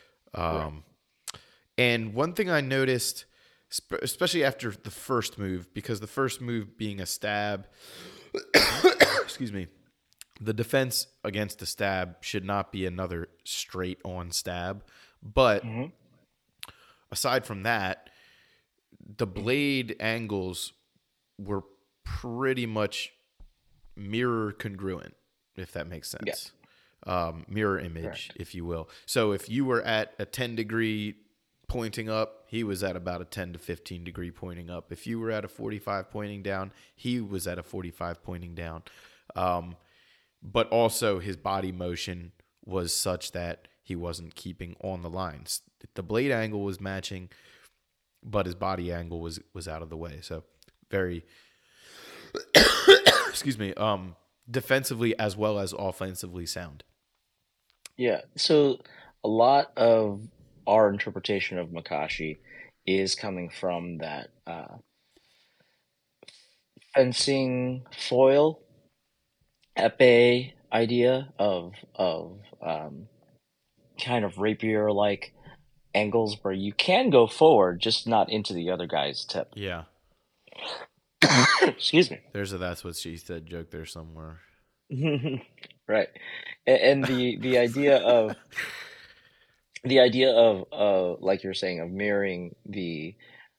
And one thing I noticed, especially after the first move, because the first move being a stab, excuse me, the defense against the stab should not be another straight on stab. But aside from that, the blade angles were pretty much mirror congruent, if that makes sense. Mirror image, if you will. So if you were at a 10-degree pointing up, he was at about a 10 to 15-degree pointing up. If you were at a 45 pointing down, he was at a 45 pointing down. But also his body motion was such that he wasn't keeping on the lines. The blade angle was matching, but his body angle was out of the way. So very, excuse me, defensively as well as offensively sound. Yeah. So a lot of our interpretation of Makashi is coming from that fencing foil epee idea of kind of rapier-like angles where you can go forward, just not into the other guy's tip. Yeah. Excuse me. There's a "that's what she said" joke there somewhere. Right. And the idea of like you're saying, of mirroring the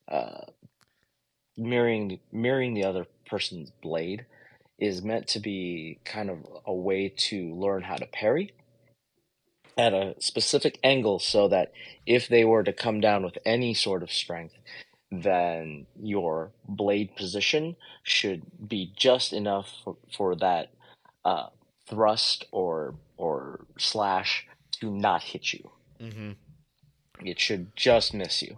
other person's blade is meant to be kind of a way to learn how to parry at a specific angle, so that if they were to come down with any sort of strength, then your blade position should be just enough for that thrust or slash to not hit you. Mm-hmm. It should just miss you.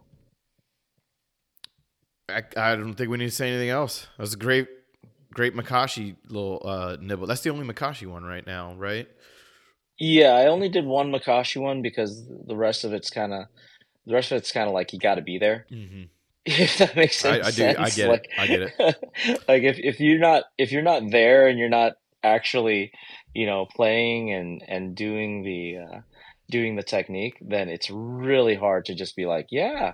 I don't think we need to say anything else. That was a great Makashi little nibble. That's the only Makashi one right now, right? Yeah, I only did one Makashi one because the rest of it's kind of like you got to be there. Mm-hmm. If that makes any I do. I sense. get it. Like, I get it. like if you're not there and you're not actually, playing and doing the technique, then it's really hard to just be like, yeah,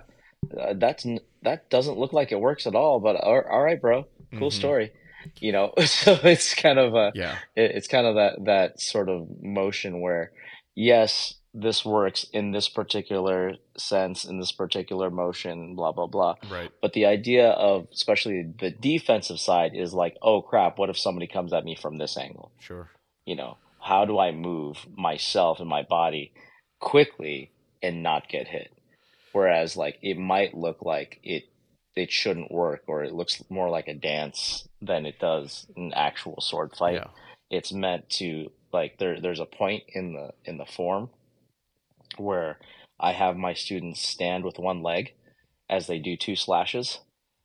that doesn't look like it works at all. But all right, bro, cool Mm-hmm. story. So it's kind of Yeah. it's kind of that sort of motion where, yes, this works in this particular sense, in this particular motion, blah blah blah. Right. But the idea of, especially the defensive side, is like, oh crap, what if somebody comes at me from this angle? Sure. How do I move myself and my body quickly and not get hit? Whereas, like, it might look like it shouldn't work, or it looks more like a dance than it does an actual sword fight. Yeah. It's meant to, like, there's a point in the form where I have my students stand with one leg as they do two slashes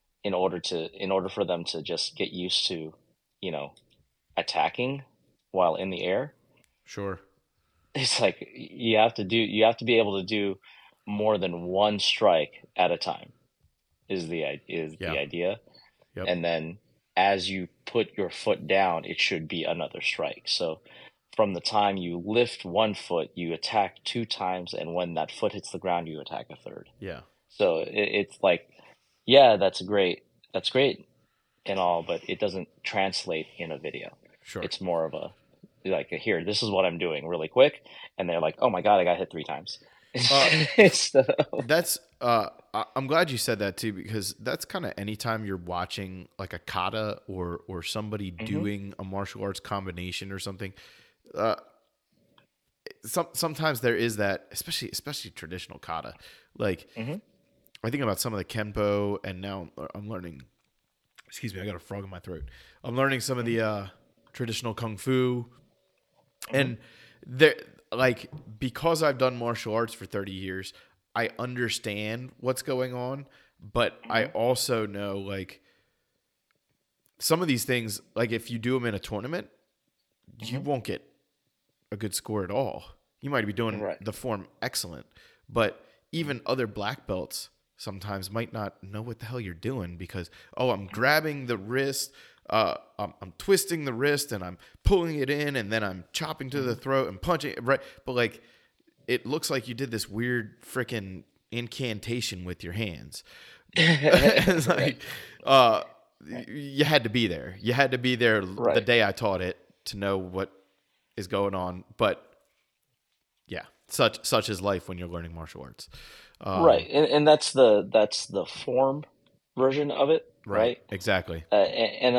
in order for them to just get used to, you know, attacking while in the air. Sure. It's like you have to be able to do more than one strike at a time is Yeah. the idea. Yep. And then as you put your foot down, it should be another strike. So from the time you lift one foot, you attack two times, and when that foot hits the ground, you attack a third. Yeah. So it's like, yeah, that's great and all, but it doesn't translate in a video. Sure. It's more of a, like, here, this is what I'm doing really quick, and they're like, oh my god, I got hit 3 times. Instead of, That's I'm glad you said that too, because that's kind of anytime you're watching like a kata or somebody doing a martial arts combination or something. Uh, sometimes there is that, especially traditional kata. Like I think about some of the kenpo, and now I'm learning. Excuse me, I got a frog in my throat. I'm learning some of the traditional kung fu, and there, like, because I've done martial arts for 30 years, I understand what's going on, but I also know, like, some of these things, like if you do them in a tournament, you won't get a good score at all. You might be doing right. the form excellent, but even other black belts sometimes might not know what the hell you're doing because, oh, I'm grabbing the wrist, I'm twisting the wrist, and I'm pulling it in, and then I'm chopping to the throat and punching it, right? But like, it looks like you did this weird freaking incantation with your hands. It's like, you had to be there. You had to be there the Right. day I taught it to know what is going on. But yeah, such is life when you're learning martial arts. Right, and that's the form version of it, Right. right? Exactly. And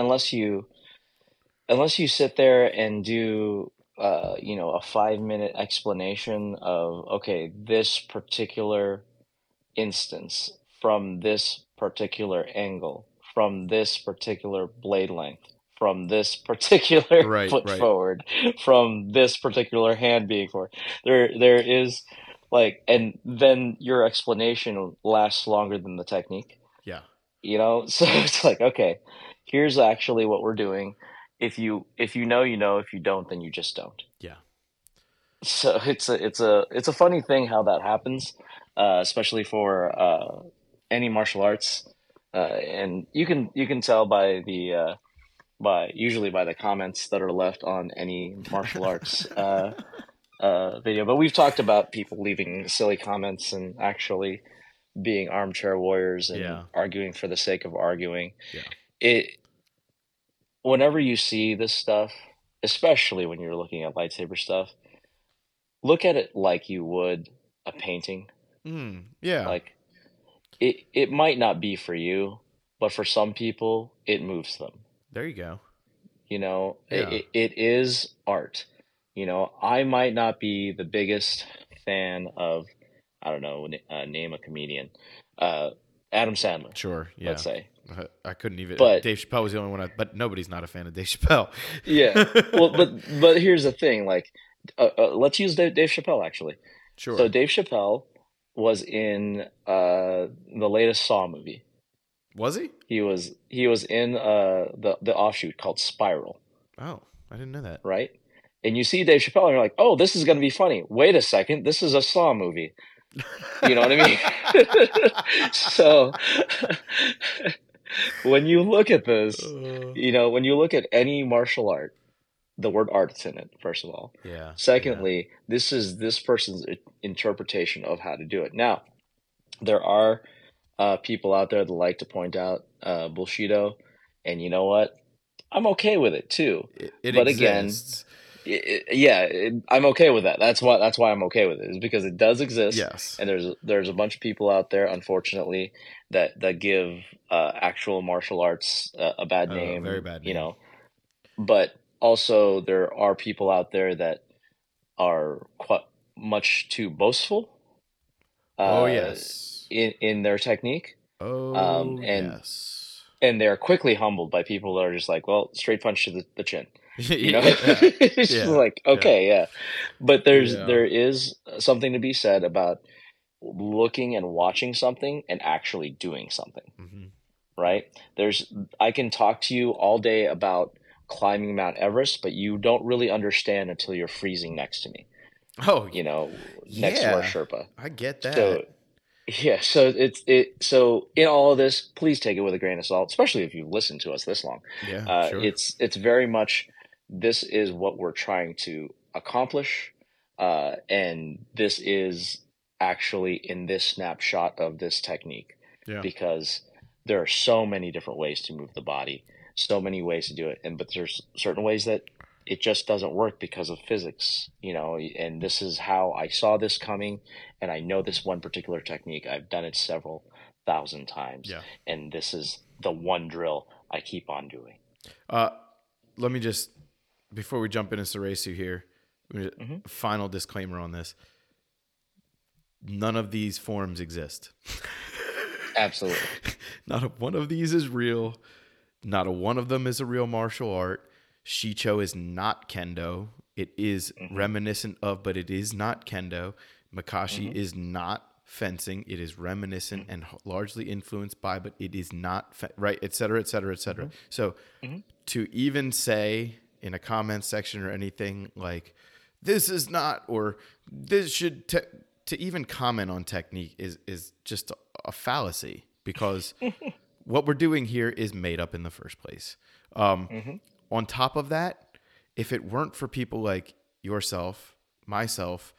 unless you sit there and do a 5-minute explanation of, okay, this particular instance from this particular angle, from this particular blade length, from this particular Right. foot Right. forward, from this particular hand being forward. There is, like, and then your explanation lasts longer than the technique. Yeah. So it's like, okay, here's actually what we're doing. If you know, you know. If you don't, then you just don't. Yeah. So it's a funny thing how that happens, especially for any martial arts, and you can tell by the usually by the comments that are left on any martial arts video. But we've talked about people leaving silly comments and actually being armchair warriors and Yeah. arguing for the sake of arguing. Yeah. It Whenever you see this stuff, especially when you're looking at lightsaber stuff, look at it like you would a painting. Yeah. Like, it might not be for you, but for some people it moves them. There you go. Yeah. It is art. I might not be the biggest fan of, I don't know, name a comedian, Adam Sandler. Sure. Yeah. Let's say. I couldn't even. But Dave Chappelle was the only one. But nobody's not a fan of Dave Chappelle. yeah, well, but here's the thing. Like, let's use Dave Chappelle actually. So Sure. Dave Chappelle was in the latest Saw movie. Was he? He was in the offshoot called Spiral, Oh, I didn't know that. right? And you see Dave Chappelle, and you're like, oh, this is going to be funny. Wait a second, this is a Saw movie. You know what I mean? So when you look at this, Uh, when you look at any martial art, the word art's in it, first of all. yeah. Secondly, this is this person's interpretation of how to do it. Now, there are people out there that like to point out bullshido, and you know what? I'm okay with it too. It But again, exists. I'm okay with that. That's why I'm okay with it, is because it does exist, Yes. and there's a bunch of people out there, unfortunately, that give actual martial arts a bad name, very bad name. But also there are people out there that are quite much too boastful Oh uh, yes. in their technique, Oh and yes. they're quickly humbled by people that are just like, well, straight punch to the chin. Yeah. It's just Yeah. like, okay, yeah. But Yeah. there is something to be said about looking and watching something and actually doing something, hmm right? I can talk to you all day about climbing Mount Everest, but you don't really understand until you're freezing next to me, Oh next to our yeah. Sherpa. I get So that. yeah, so in all of this, please take it with a grain of salt, especially if you've listened to us this long. Yeah. Sure. It's very much, this is what we're trying to accomplish, and this is actually in this snapshot of this technique, Yeah. because there are so many different ways to move the body, so many ways to do it, but there's certain ways that it just doesn't work because of physics, and this is how I saw this coming, and I know this one particular technique. I've done it several thousand times, Yeah. and this is the one drill I keep on doing. Let me just, before we jump into Sarasu here, hmm final disclaimer on this. None of these forms exist. Absolutely. Not a one of these is real. Not a one of them is a real martial art. Shicho is not kendo. It is hmm reminiscent of, but it is not kendo. Makashi hmm is not fencing. It is reminiscent and largely influenced by, but it is not right, et cetera, et cetera, et cetera. hmm So hmm to even say in a comment section or anything like this is not, or this should to even comment on technique is just a fallacy, because what we're doing here is made up in the first place. hmm On top of that, if it weren't for people like yourself, myself,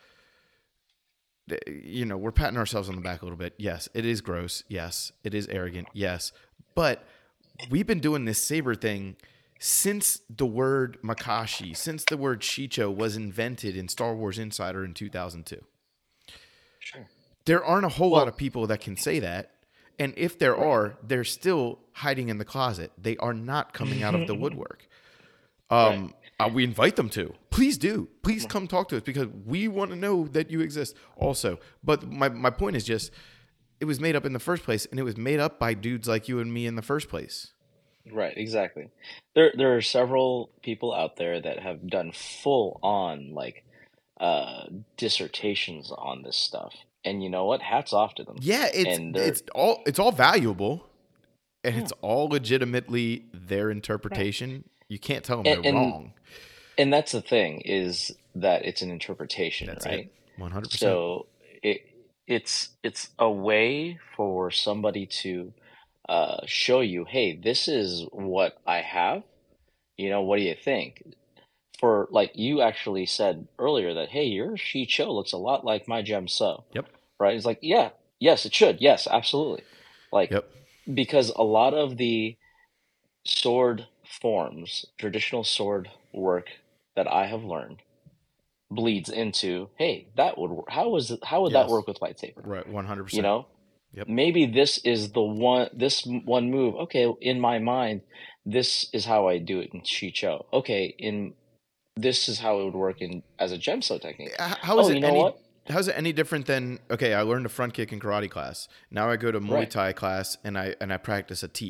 we're patting ourselves on the back a little bit. Yes, it is gross. Yes, it is arrogant. Yes, but we've been doing this saber thing since the word Makashi, since the word Shicho was invented in Star Wars Insider in 2002. Sure. There aren't a whole lot Well, of people that can say that. And if there right. are, they're still hiding in the closet. They are not coming out of the woodwork. Right. We invite them to. Please do. Please come talk to us, because we want to know that you exist also. But my point is just, it was made up in the first place, and it was made up by dudes like you and me in the first place. Right, exactly. There are several people out there that have done full on, like, uh dissertations on this stuff. And you know what? Hats off to them. Yeah, And they're it's all valuable, and yeah, it's all legitimately their right. interpretation. You can't tell them And they're and wrong. and that's the thing, is that it's an interpretation, That's it. right? 100%. So it it's a way for somebody to show you, hey, this is what I have. What do you think? For, like, you actually said earlier that, hey, your Shi Cho looks a lot like my Gem So, Yep. right? It's like, yeah, yes, it should. Yes, absolutely. Like, Yep. because a lot of the sword forms, traditional sword work that I have learned, bleeds into, hey, that would how would that Yes. work with lightsaber? Right. You 100%. know, Yep. maybe this one move. Okay, in my mind, this is how I do it in Shicho. Okay, in this is how it would work in as a Gemso technique. How is Oh, it you know any what? how's it any different than, okay, I learned a front kick in karate class. Now I go to Muay Right. Thai class and I practice a teep.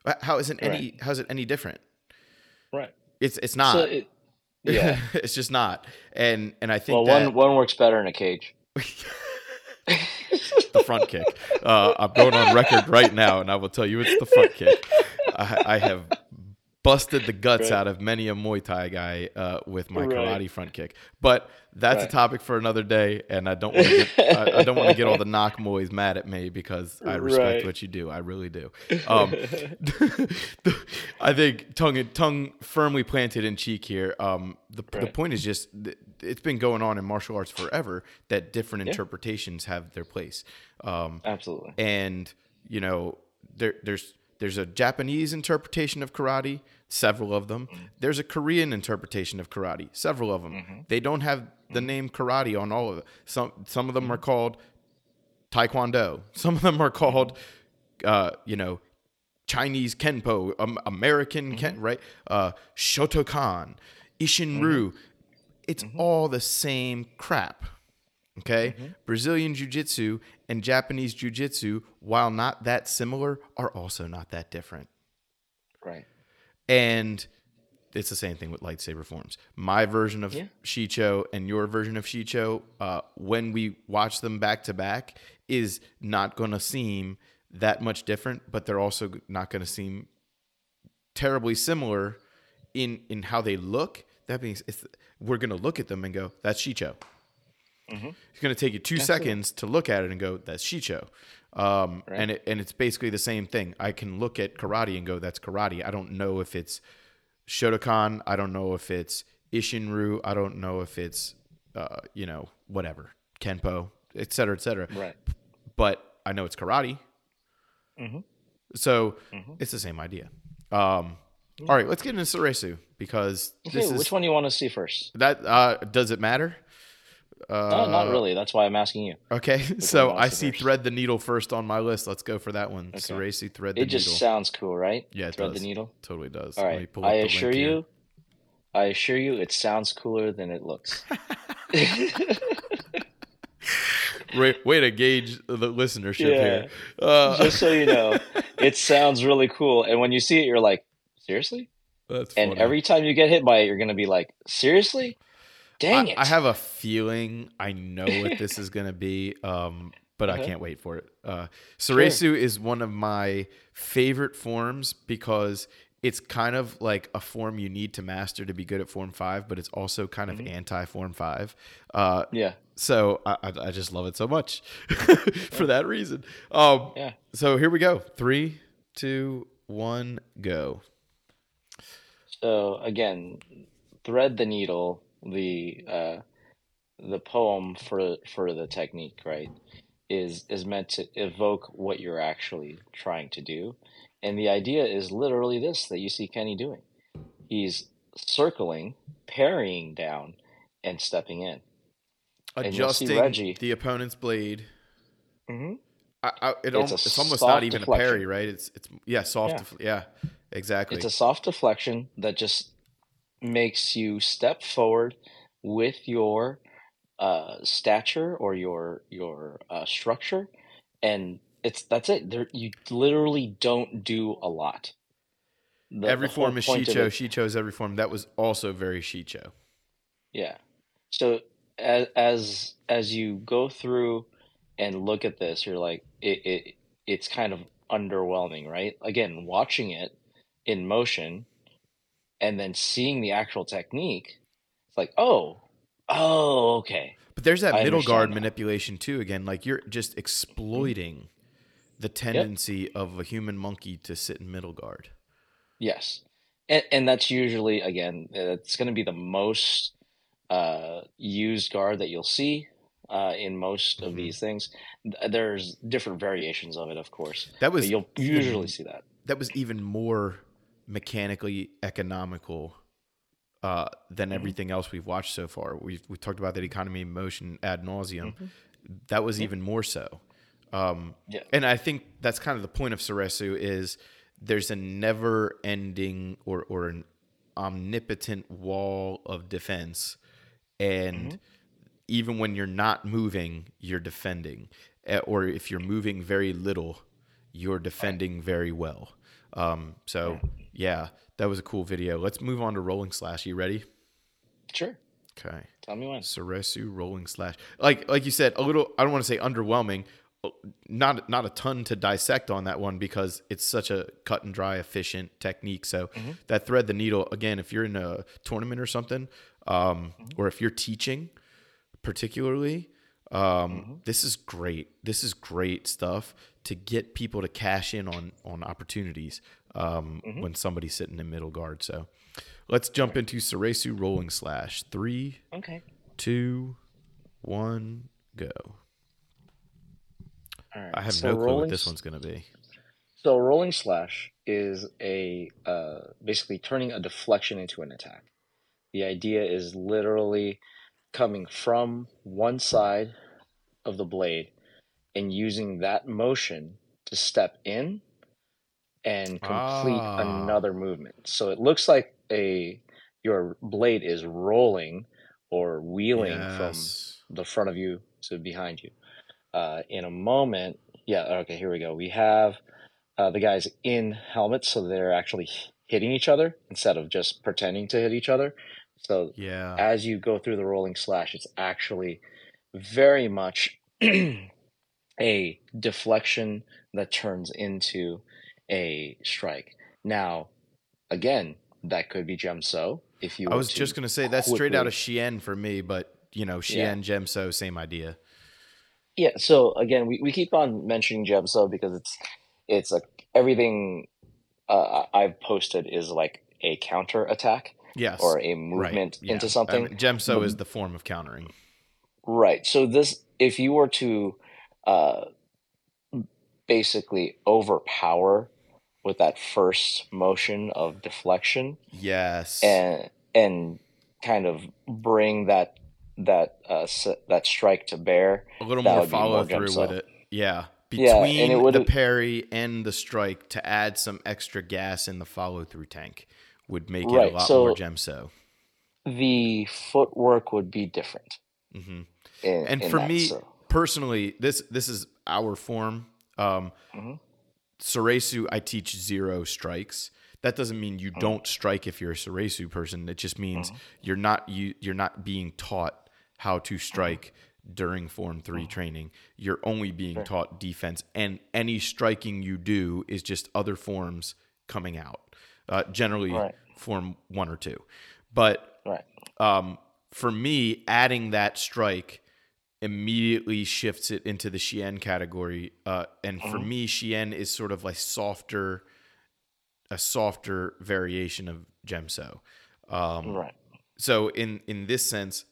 Right. How is it any different? Right. It's So not. yeah. It's just not. And I think Well, that one works better in a cage. the front kick. I'm going on record right now, and I will tell you it's the front kick. I have busted the guts Right. out of many a Muay Thai guy with my Right. karate front kick. But that's a Right. topic for another day, and I don't want to get I don't want to get all the knock moys mad at me because I respect Right. what you do. I really do. I think tongue firmly planted in cheek here. The Right. point is just it's been going on in martial arts forever that different Yeah. interpretations have their place. Absolutely. And you know there's a Japanese interpretation of karate, several of them. There's a Korean interpretation of karate, several of them. They don't have the name karate on all of it. Some of them are called taekwondo. Some of them are called Chinese kenpo, American ken, right? Shotokan, Ishinryu. It's all the same crap. Okay? Brazilian jiu-jitsu and Japanese jiu-jitsu, while not that similar, are also not that different. Right. And it's the same thing with lightsaber forms. My version of Yeah. Shicho and your version of Shicho, when we watch them back to back, is not going to seem that much different, but they're also not going to seem terribly similar in how they look. That means we're going to look at them and go, that's Shicho. It's going to take you 2 seconds to look at it and go, that's Shicho. And it's basically the same thing. I can look at karate and go, that's karate. I don't know if it's Shotokan. I don't know if it's Ishinryu. I don't know if it's, whatever, Kenpo, et cetera, et cetera. Right. But I know it's karate. So it's the same idea. All right, let's get into Soresu because this Okay, is which one do you want to see first? that. Does it matter? No, not really. That's why I'm asking you. Okay, one so you wanna I see see first? Thread the Needle first on my list. Let's go for that one. Soresu, Thread the It just Needle. sounds cool, right? Yeah, it Thread does. the needle. Totally does. All Let me right. pull up the link here. I assure you, it sounds cooler than it looks. Way to gauge the listenership here. Just so you know, it sounds really cool, and when you see it, you're like, seriously? That's funny. And every time you get hit by it, you're gonna be like, seriously? Dang it! I have a feeling I know what this is going to be, but I can't wait for it. Soresu is one of my favorite forms because it's kind of like a form you need to master to be good at Form 5, but it's also kind of anti-Form 5. Yeah. So I just love it so much for that reason. So here we go. 3, 2, 1, go. So again, thread the needle. The poem for the technique, right, is meant to evoke what you're actually trying to do, and the idea is literally this that you see Kenny doing. He's circling, parrying down, and stepping in. And you'll see Adjusting Reggie. the opponent's blade. Mhm. It's almost soft not even deflection. a parry, right? It's soft. Yeah, exactly. It's a soft deflection that just makes you step forward with your stature or your structure, and that's it. You literally don't do a lot. Every The whole form is point of Shicho. it- Shicho's every form. That was also very Shicho. Yeah. So as you go through and look at this, you're like it's kind of underwhelming, right? Again, watching it in motion and then seeing the actual technique, it's like, oh, okay. But there's that I middle guard understand now. manipulation too. Again, like you're just exploiting the tendency of a human monkey to sit in middle guard. Yes. And that's usually, again, it's going to be the most used guard that you'll see in most of these things. There's different variations of it, of course. That was but you'll usually see that. That was even more mechanically economical than everything else we've watched so far. We talked about that economy of motion ad nauseum. That was even more so. And I think that's kind of the point of Soresu is there's a never-ending or an omnipotent wall of defense, and even when you're not moving, you're defending, or if you're moving very little, you're defending very well. So yeah, that was a cool video. Let's move on to rolling slash. You ready? Sure. Okay. Tell me when. Soresu rolling slash. Like you said, a little. I don't want to say underwhelming. Not a ton to dissect on that one because it's such a cut and dry, efficient technique. So that thread the needle again. If you're in a tournament or something, or if you're teaching, particularly, this is great. This is great stuff to get people to cash in on opportunities when somebody's sitting in middle guard. So let's jump into Soresu rolling slash. 3, 2, 1, go. All right. I have no clue what this one's going to be. So rolling slash is basically turning a deflection into an attack. The idea is literally coming from one side of the blade and using that motion to step in and complete another movement. So it looks like your blade is rolling or wheeling from the front of you to behind you. In a moment, okay, here we go. We have the guys in helmets, so they're actually hitting each other instead of just pretending to hit each other. So as you go through the rolling slash, it's actually very much a deflection that turns into a strike. Now, again, that could be Gemso. If you, I was just going to say that's straight out of Shien for me, but Shien, Gemso, same idea. Yeah. So again, we keep on mentioning Gemso because it's like everything I've posted is like a counter attack. Yes. Or a movement into something. Gemso is the form of countering. Right. So if you were to basically overpower with that first motion of deflection. Yes. And kind of bring that strike to bear. A little more follow through with it. Yeah. Between the parry and the strike to add some extra gas in the follow through tank would make it a lot more Gemso. The footwork would be different. Mm-hmm. And for me personally, this is our form. Soresu, I teach 0 strikes. That doesn't mean you don't strike if you're a Soresu person. It just means you're not being taught how to strike during Form 3 training. You're only being taught defense, and any striking you do is just other forms coming out. Generally Form 1 or 2. But for me, adding that strike immediately shifts it into the Shien category. And for me, Shien is sort of like a softer variation of Gemso. So in this sense,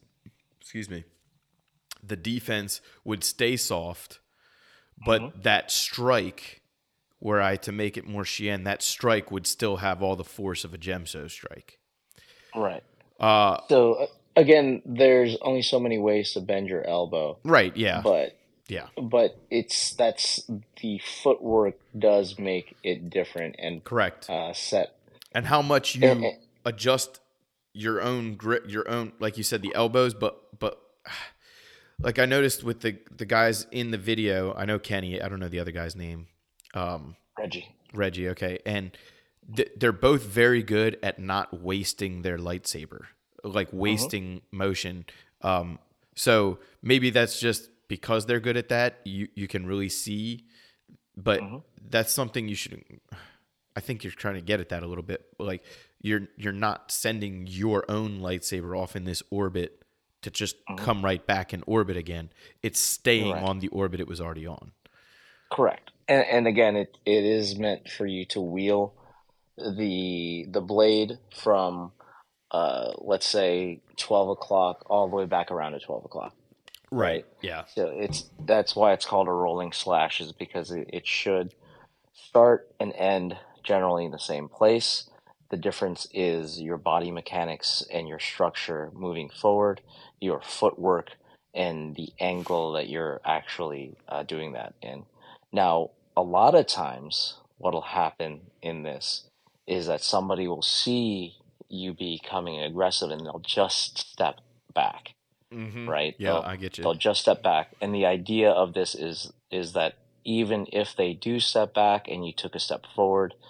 the defense would stay soft, but that strike, to make it more Shien, that strike would still have all the force of a Gemso strike. Right. So again, there's only so many ways to bend your elbow. Right. Yeah. But that's the footwork does make it different and correct. Set. And how much you adjust your own grip, your own, like you said, the elbows, but like I noticed with the guys in the video, I know Kenny, I don't know the other guy's name. Reggie. Okay. And they're both very good at not wasting their lightsaber, like wasting motion. So maybe that's just because they're good at that. You can really see, but that's something you should. I think you're trying to get at that a little bit. Like you're not sending your own lightsaber off in this orbit to just come right back in orbit again. It's staying on the orbit it was already on. Correct. And again, it is meant for you to wheel the blade from let's say 12 o'clock all the way back around to 12 o'clock. Right. Yeah. So that's why it's called a rolling slash, is because it should start and end generally in the same place. The difference is your body mechanics and your structure moving forward, your footwork, and the angle that you're actually doing that in. Now, a lot of times what'll happen in this is that somebody will see you becoming aggressive and they'll just step back. Right? Yeah, I get you. They'll just step back. And the idea of this is that even if they do step back and you took a step forward,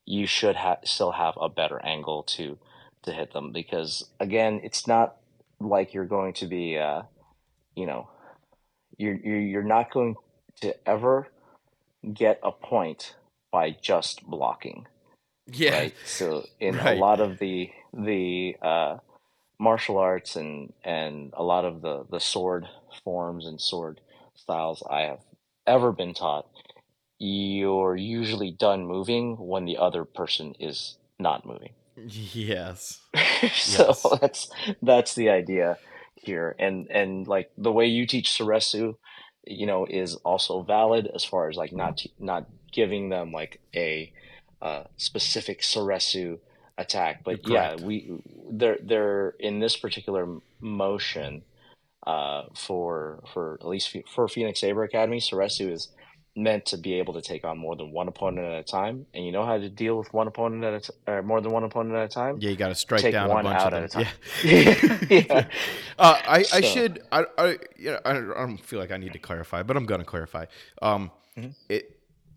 you should still have a better angle to hit them, because again, it's not like you're going to be you know, you're not going to ever get a point by just blocking, Yeah. right? So in a Right. lot of the martial arts and a lot of the sword forms and sword styles I have ever been taught, you're usually done moving when the other person is not moving. Yes. So Yes. that's the idea here, and like the way you teach Suresu, is also valid as far as like not giving them like a specific Suresu attack, You're but yeah, correct. they're in this particular motion, for at least for Phoenix Saber Academy, Suresu is meant to be able to take on more than one opponent at a time, and you know how to deal with one opponent or more than one opponent at a time. Yeah, you got to strike Take down a one bunch of out at a them. Yeah. time. Yeah. Yeah. I So. should I don't feel like I need to clarify, but I'm gonna clarify. Mhm. It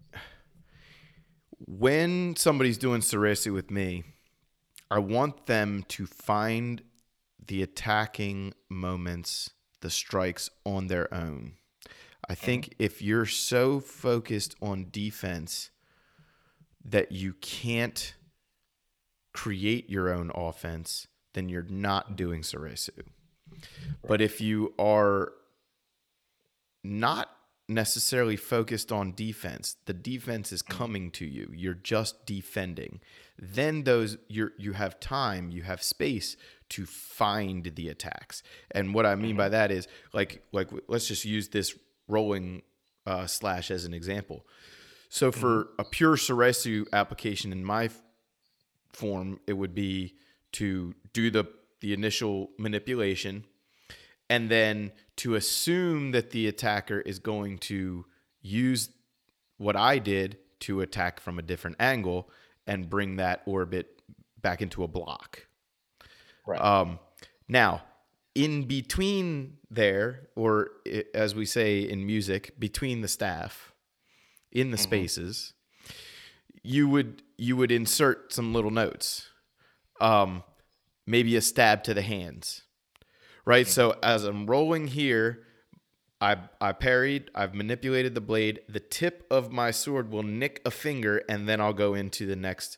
When somebody's doing Saresi with me, I want them to find the attacking moments, the strikes on their own. I Mhm. think if you're so focused on defense that you can't create your own offense, then you're not doing Saresu. But Right. if you are not necessarily focused on defense, the defense is Mhm. coming to you. You're just defending. Then you have time, you have space to find the attacks. And what I mean Mhm. by that is like let's just use this rolling slash as an example. So Mhm. for a pure Saresu application in my form, it would be to do the initial manipulation and then to assume that the attacker is going to use what I did to attack from a different angle and bring that orbit back into a block. Right. Now, in between there, or as we say in music, between the staff, in the Mhm. spaces, you would insert some little notes, um, maybe a stab to the hands, right? Mhm. So as I'm rolling here, I parried, I've manipulated the blade. The tip of my sword will nick a finger, and then I'll go into the next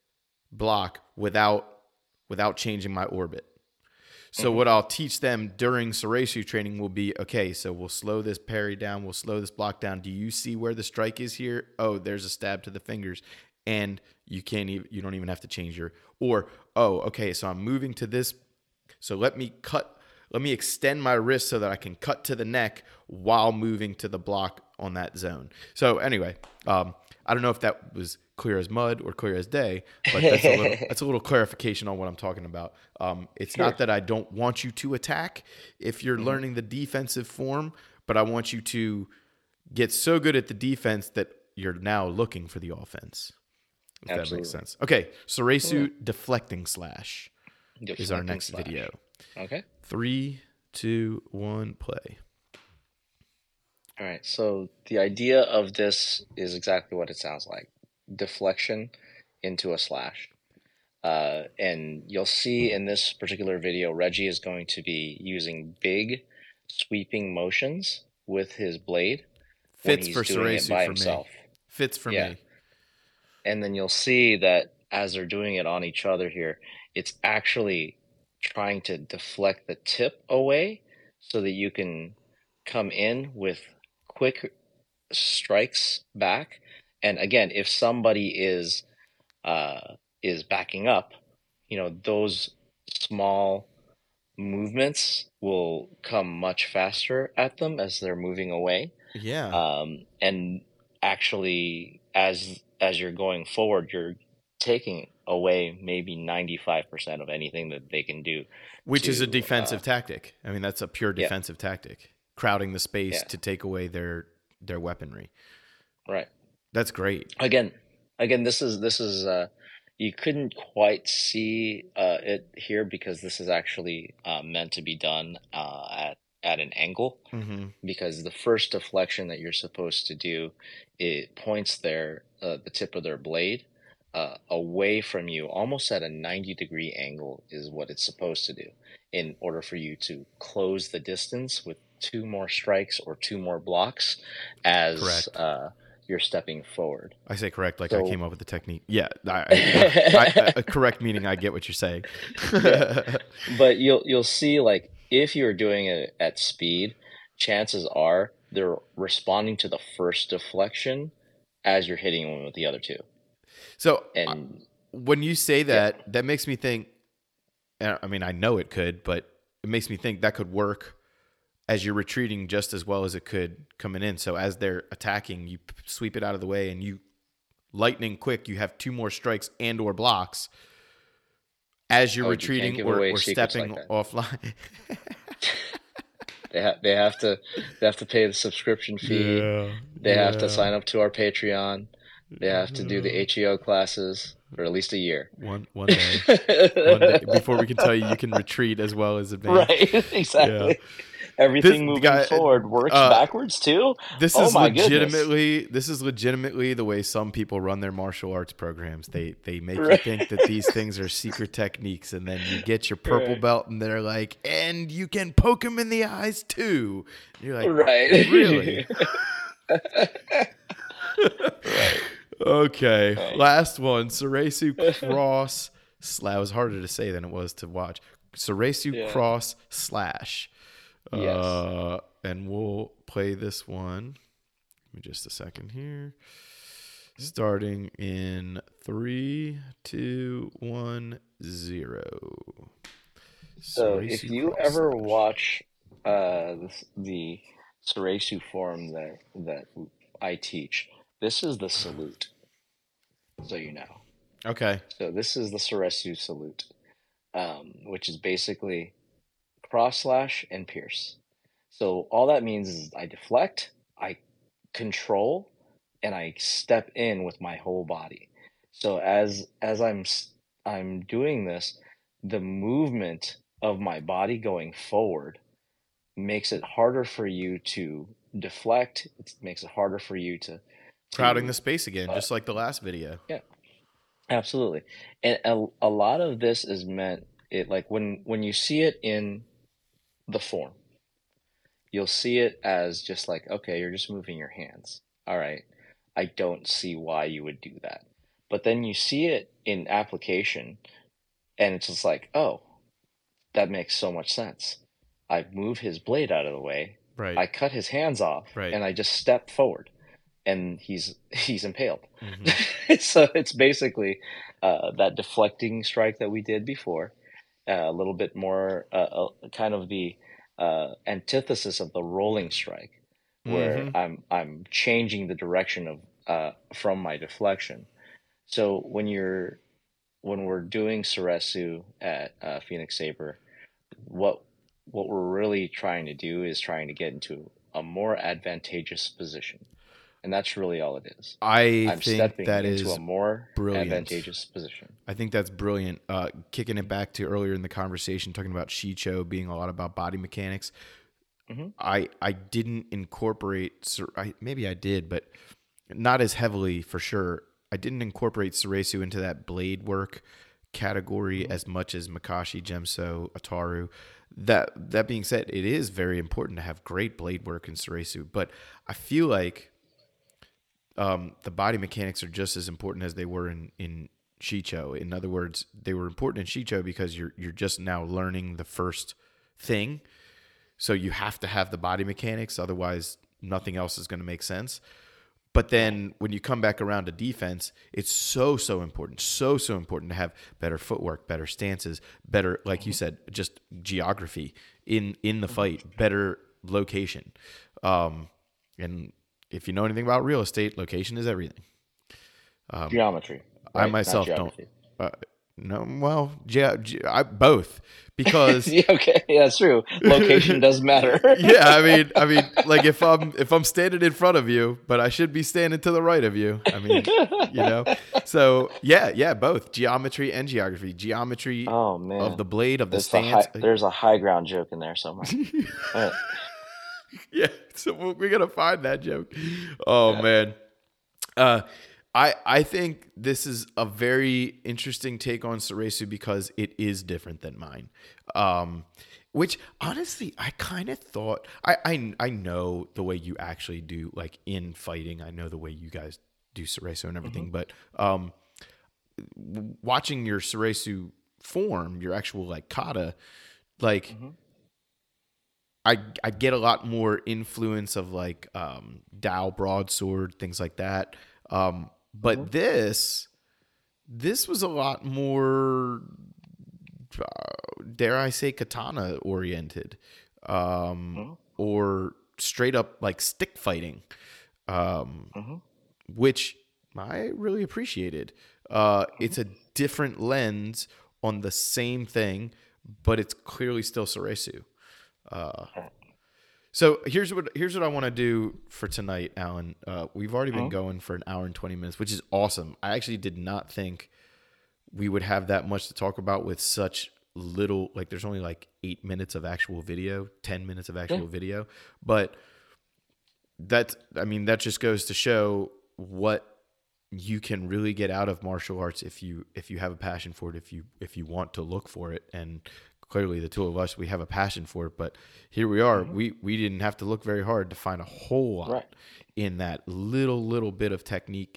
block without changing my orbit. So Mhm. what I'll teach them during Soresu training will be, okay, so we'll slow this parry down, we'll slow this block down. Do you see where the strike is here? Oh, there's a stab to the fingers. And you don't even have to change your, or, oh, okay, so I'm moving to this. So let me extend my wrist so that I can cut to the neck while moving to the block on that zone. So anyway, I don't know if that was clear as mud or clear as day, but that's a little clarification on what I'm talking about. It's Sure. not that I don't want you to attack if you're Mhm. learning the defensive form, but I want you to get so good at the defense that you're now looking for the offense. If that makes Absolutely. sense. Okay, Yeah. Soresu deflecting slash is our Deflecting next video. slash. Okay. 3, 2, 1, play. All right. So the idea of this is exactly what it sounds like: deflection into a slash. And you'll see in this particular video, Reggie is going to be using big sweeping motions with his blade when Fits he's for doing it Soresu by for me. himself. Fits for Yeah. me. And then you'll see that as they're doing it on each other here, it's actually trying to deflect the tip away so that you can come in with quick strikes back. And again, if somebody is backing up, those small movements will come much faster at them as they're moving away. Yeah. And actually, as you're going forward, you're taking away maybe 95% of anything that they can do Which is a to defensive tactic. I mean, that's a pure yeah, defensive tactic. Crowding the space yeah, to take away their weaponry. right. That's great. Again, this is you couldn't quite see it here because this is actually meant to be done at an angle, Mm-hmm. because the first deflection that you're supposed to do, it points the tip of their blade away from you, almost at a 90-degree angle is what it's supposed to do in order for you to close the distance with two more strikes or two more blocks as Correct. you're stepping forward. I say correct, like I So came up with the technique. Yeah, correct meaning I get what you're saying. yeah, but you'll see, like, if you're doing it at speed, chances are they're responding to the first deflection as you're hitting them with the other two. So And when you say yeah, that, that makes me think. I mean, I know it could, but it makes me think that could work as you're retreating just as well as it could coming in. So as they're attacking, you sweep it out of the way, and you lightning quick. You have two more strikes and or blocks as you're oh, you can't retreating give away or secrets like stepping that. offline. They have to pay the subscription fee. Yeah, They have to yeah. sign up to our Patreon. They have to do the HEO classes for at least a year. One day before we can tell you can retreat as well as advance. Right, Yeah. exactly. This Everything moving guy, forward works backwards too. this Oh is my goodness. legitimately the way some people run their martial arts programs. They make you Right, think that these things are secret techniques, and then you get your purple right, belt, and they're like, and you can poke him in the eyes too. You're like, really? right, right, Okay, right. last one. Suresu Cross. That was harder to say than it was to watch. Suresu Yeah. Cross Slash. Yes. And we'll play this one. Give me just a second here. Starting in 3, 2, 1, 0. So if Suresu you Cross ever Slash. watch the Suresu form that I teach, this is the salute, so you know. Okay. So this is the Suresu salute, which is basically cross slash and pierce. So all that means is I deflect, I control, and I step in with my whole body. So as I'm doing this, the movement of my body going forward makes it harder for you to deflect. It makes it harder for you Crowding the to space again, uh, just like the last video. yeah, absolutely. And a lot of this is meant it like when you see it in the form, you'll see it as just like, okay, you're just moving your hands. All right. I don't see why you would do that. But then you see it in application and it's just like, oh, that makes so much sense. I move his blade out of the way, Right. I cut his hands off, Right. and I just step forward and he's impaled. Mm-hmm. So it's basically that deflecting strike that we did before, a little bit more kind of the antithesis of the rolling strike, where Mm-hmm. I'm changing the direction of from my deflection. So when we're doing Suresu at Phoenix Saber, what what we're really trying to do is trying to get into a more advantageous position, and that's really all it is. I I'm think stepping that into a is more brilliant. advantageous position. I think that's brilliant. Kicking it back to earlier in the conversation, talking about Shicho being a lot about body mechanics. Hmm. I didn't incorporate, maybe I did, but not as heavily for sure. I didn't incorporate Suresu into that blade work category Hmm. as much as Makashi, Gemso, Ataru. That being said, it is very important to have great blade work in Suresu, but I feel like the body mechanics are just as important as they were in Shicho. In other words, they were important in Shicho because you're just now learning the first thing, so you have to have the body mechanics, otherwise nothing else is going to make sense. But Right. then when you come back around to defense, it's so important, so important to have better footwork, better stances, better, like you Hmm. said, just geography in the Hmm. fight, better location. And if you know anything about real estate, location is everything. Geometry, I right? Not myself don't. geography. Uh, no, well, both because Yeah, okay, yeah, that's true. Location does matter. yeah, I mean, like if I'm standing in front of you, but I should be standing to the right of you. I mean, you know. So yeah, both geometry and geography. Geometry Oh of the man, blade of the stance. there's a high ground joke in there somewhere. All right. Yeah, so we're gonna find that joke. Oh Yeah. man. Uh, I think this is a very interesting take on Soresu because it is different than mine. Which honestly, I kind of thought I know the way you actually do, like in fighting. I know the way you guys do Soresu and everything, but watching your Soresu form, your actual like kata, like I get a lot more influence of like Dao broadsword, things like that. But this was a lot more, dare I say, katana oriented, or straight up like stick fighting, which I really appreciated. It's a different lens on the same thing, but it's clearly still Soresu. So here's what I want to do for tonight, Alan. We've already been going for an hour and 20 minutes, which is awesome. I actually did not think we would have that much to talk about with such little, like there's only like 8 minutes of actual video, 10 minutes of actual video. But that just goes to show what you can really get out of martial arts if you have a passion for it, if you want to look for it. And clearly the two of us, we have a passion for it, but here we are. We didn't have to look very hard to find a whole lot in that little bit of technique.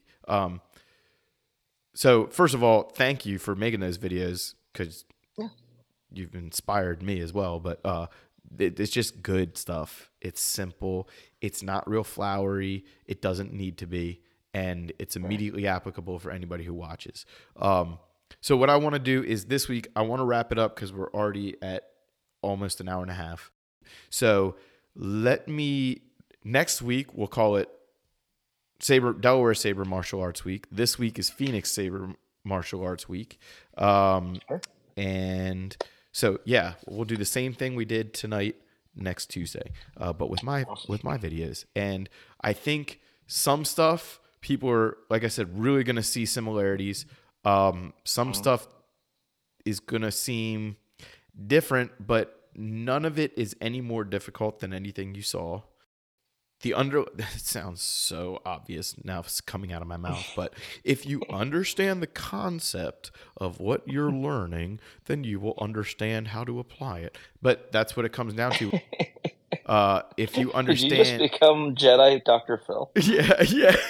So first of all, thank you for making those videos, because you've inspired me as well. But it's just good stuff. It's simple. It's not real flowery. It doesn't need to be. And it's immediately applicable for anybody who watches. So what I want to do is this week, I want to wrap it up because we're already at almost an hour and a half. So next week, we'll call it Delaware Saber Martial Arts Week. This week is Phoenix Saber Martial Arts Week. And so, yeah, we'll do the same thing we did tonight next Tuesday, but with my videos. And I think some stuff people are, like I said, really going to see similarities. Some stuff is going to seem different, but none of it is any more difficult than anything you saw. It sounds so obvious now it's coming out of my mouth, but if you understand the concept of what you're learning, then you will understand how to apply it. But that's what it comes down to. If you understand, did you just become Jedi Dr. Phil? Yeah.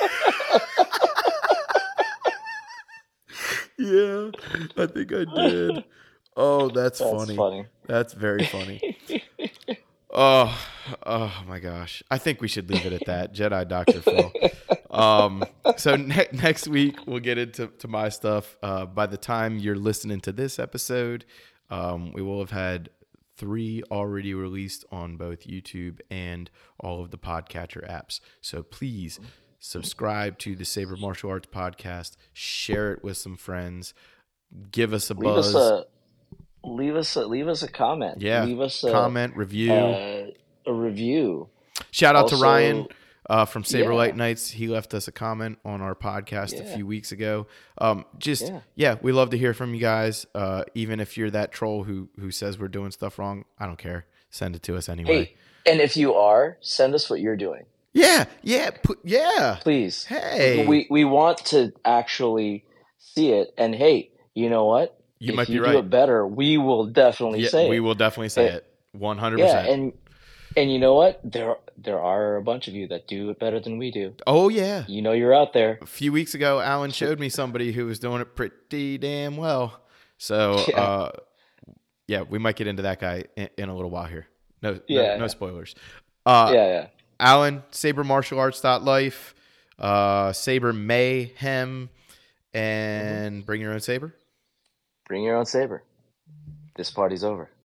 Yeah, I think I did. Oh, that's funny. That's very funny. Oh my gosh. I think we should leave it at that. Jedi Dr. Phil. So next week we'll get into my stuff. By the time you're listening to this episode, we will have had 3 already released on both YouTube and all of the podcatcher apps. So please subscribe to the Saber Martial Arts Podcast. Share it with some friends. Give us a buzz. Leave us a comment. Yeah, leave us a comment, review. A review. Shout out to Ryan from Saber Light Nights. He left us a comment on our podcast a few weeks ago. We love to hear from you guys. Even if you're that troll who says we're doing stuff wrong, I don't care. Send it to us anyway. Hey, and if you are, send us what you're doing. Yeah. Please. Hey. We want to actually see it. And hey, you know what? You if might be you right. do it better, we will definitely say it. We will definitely say it. 100%. Yeah, and you know what? There are a bunch of you that do it better than we do. Oh, yeah. You know you're out there. A few weeks ago, Alan showed me somebody who was doing it pretty damn well. So, we might get into that guy in a little while here. No spoilers. Alan, SaberMartialArts.life, Saber Mayhem, and Bring Your Own Saber. Bring your own saber. This party's over.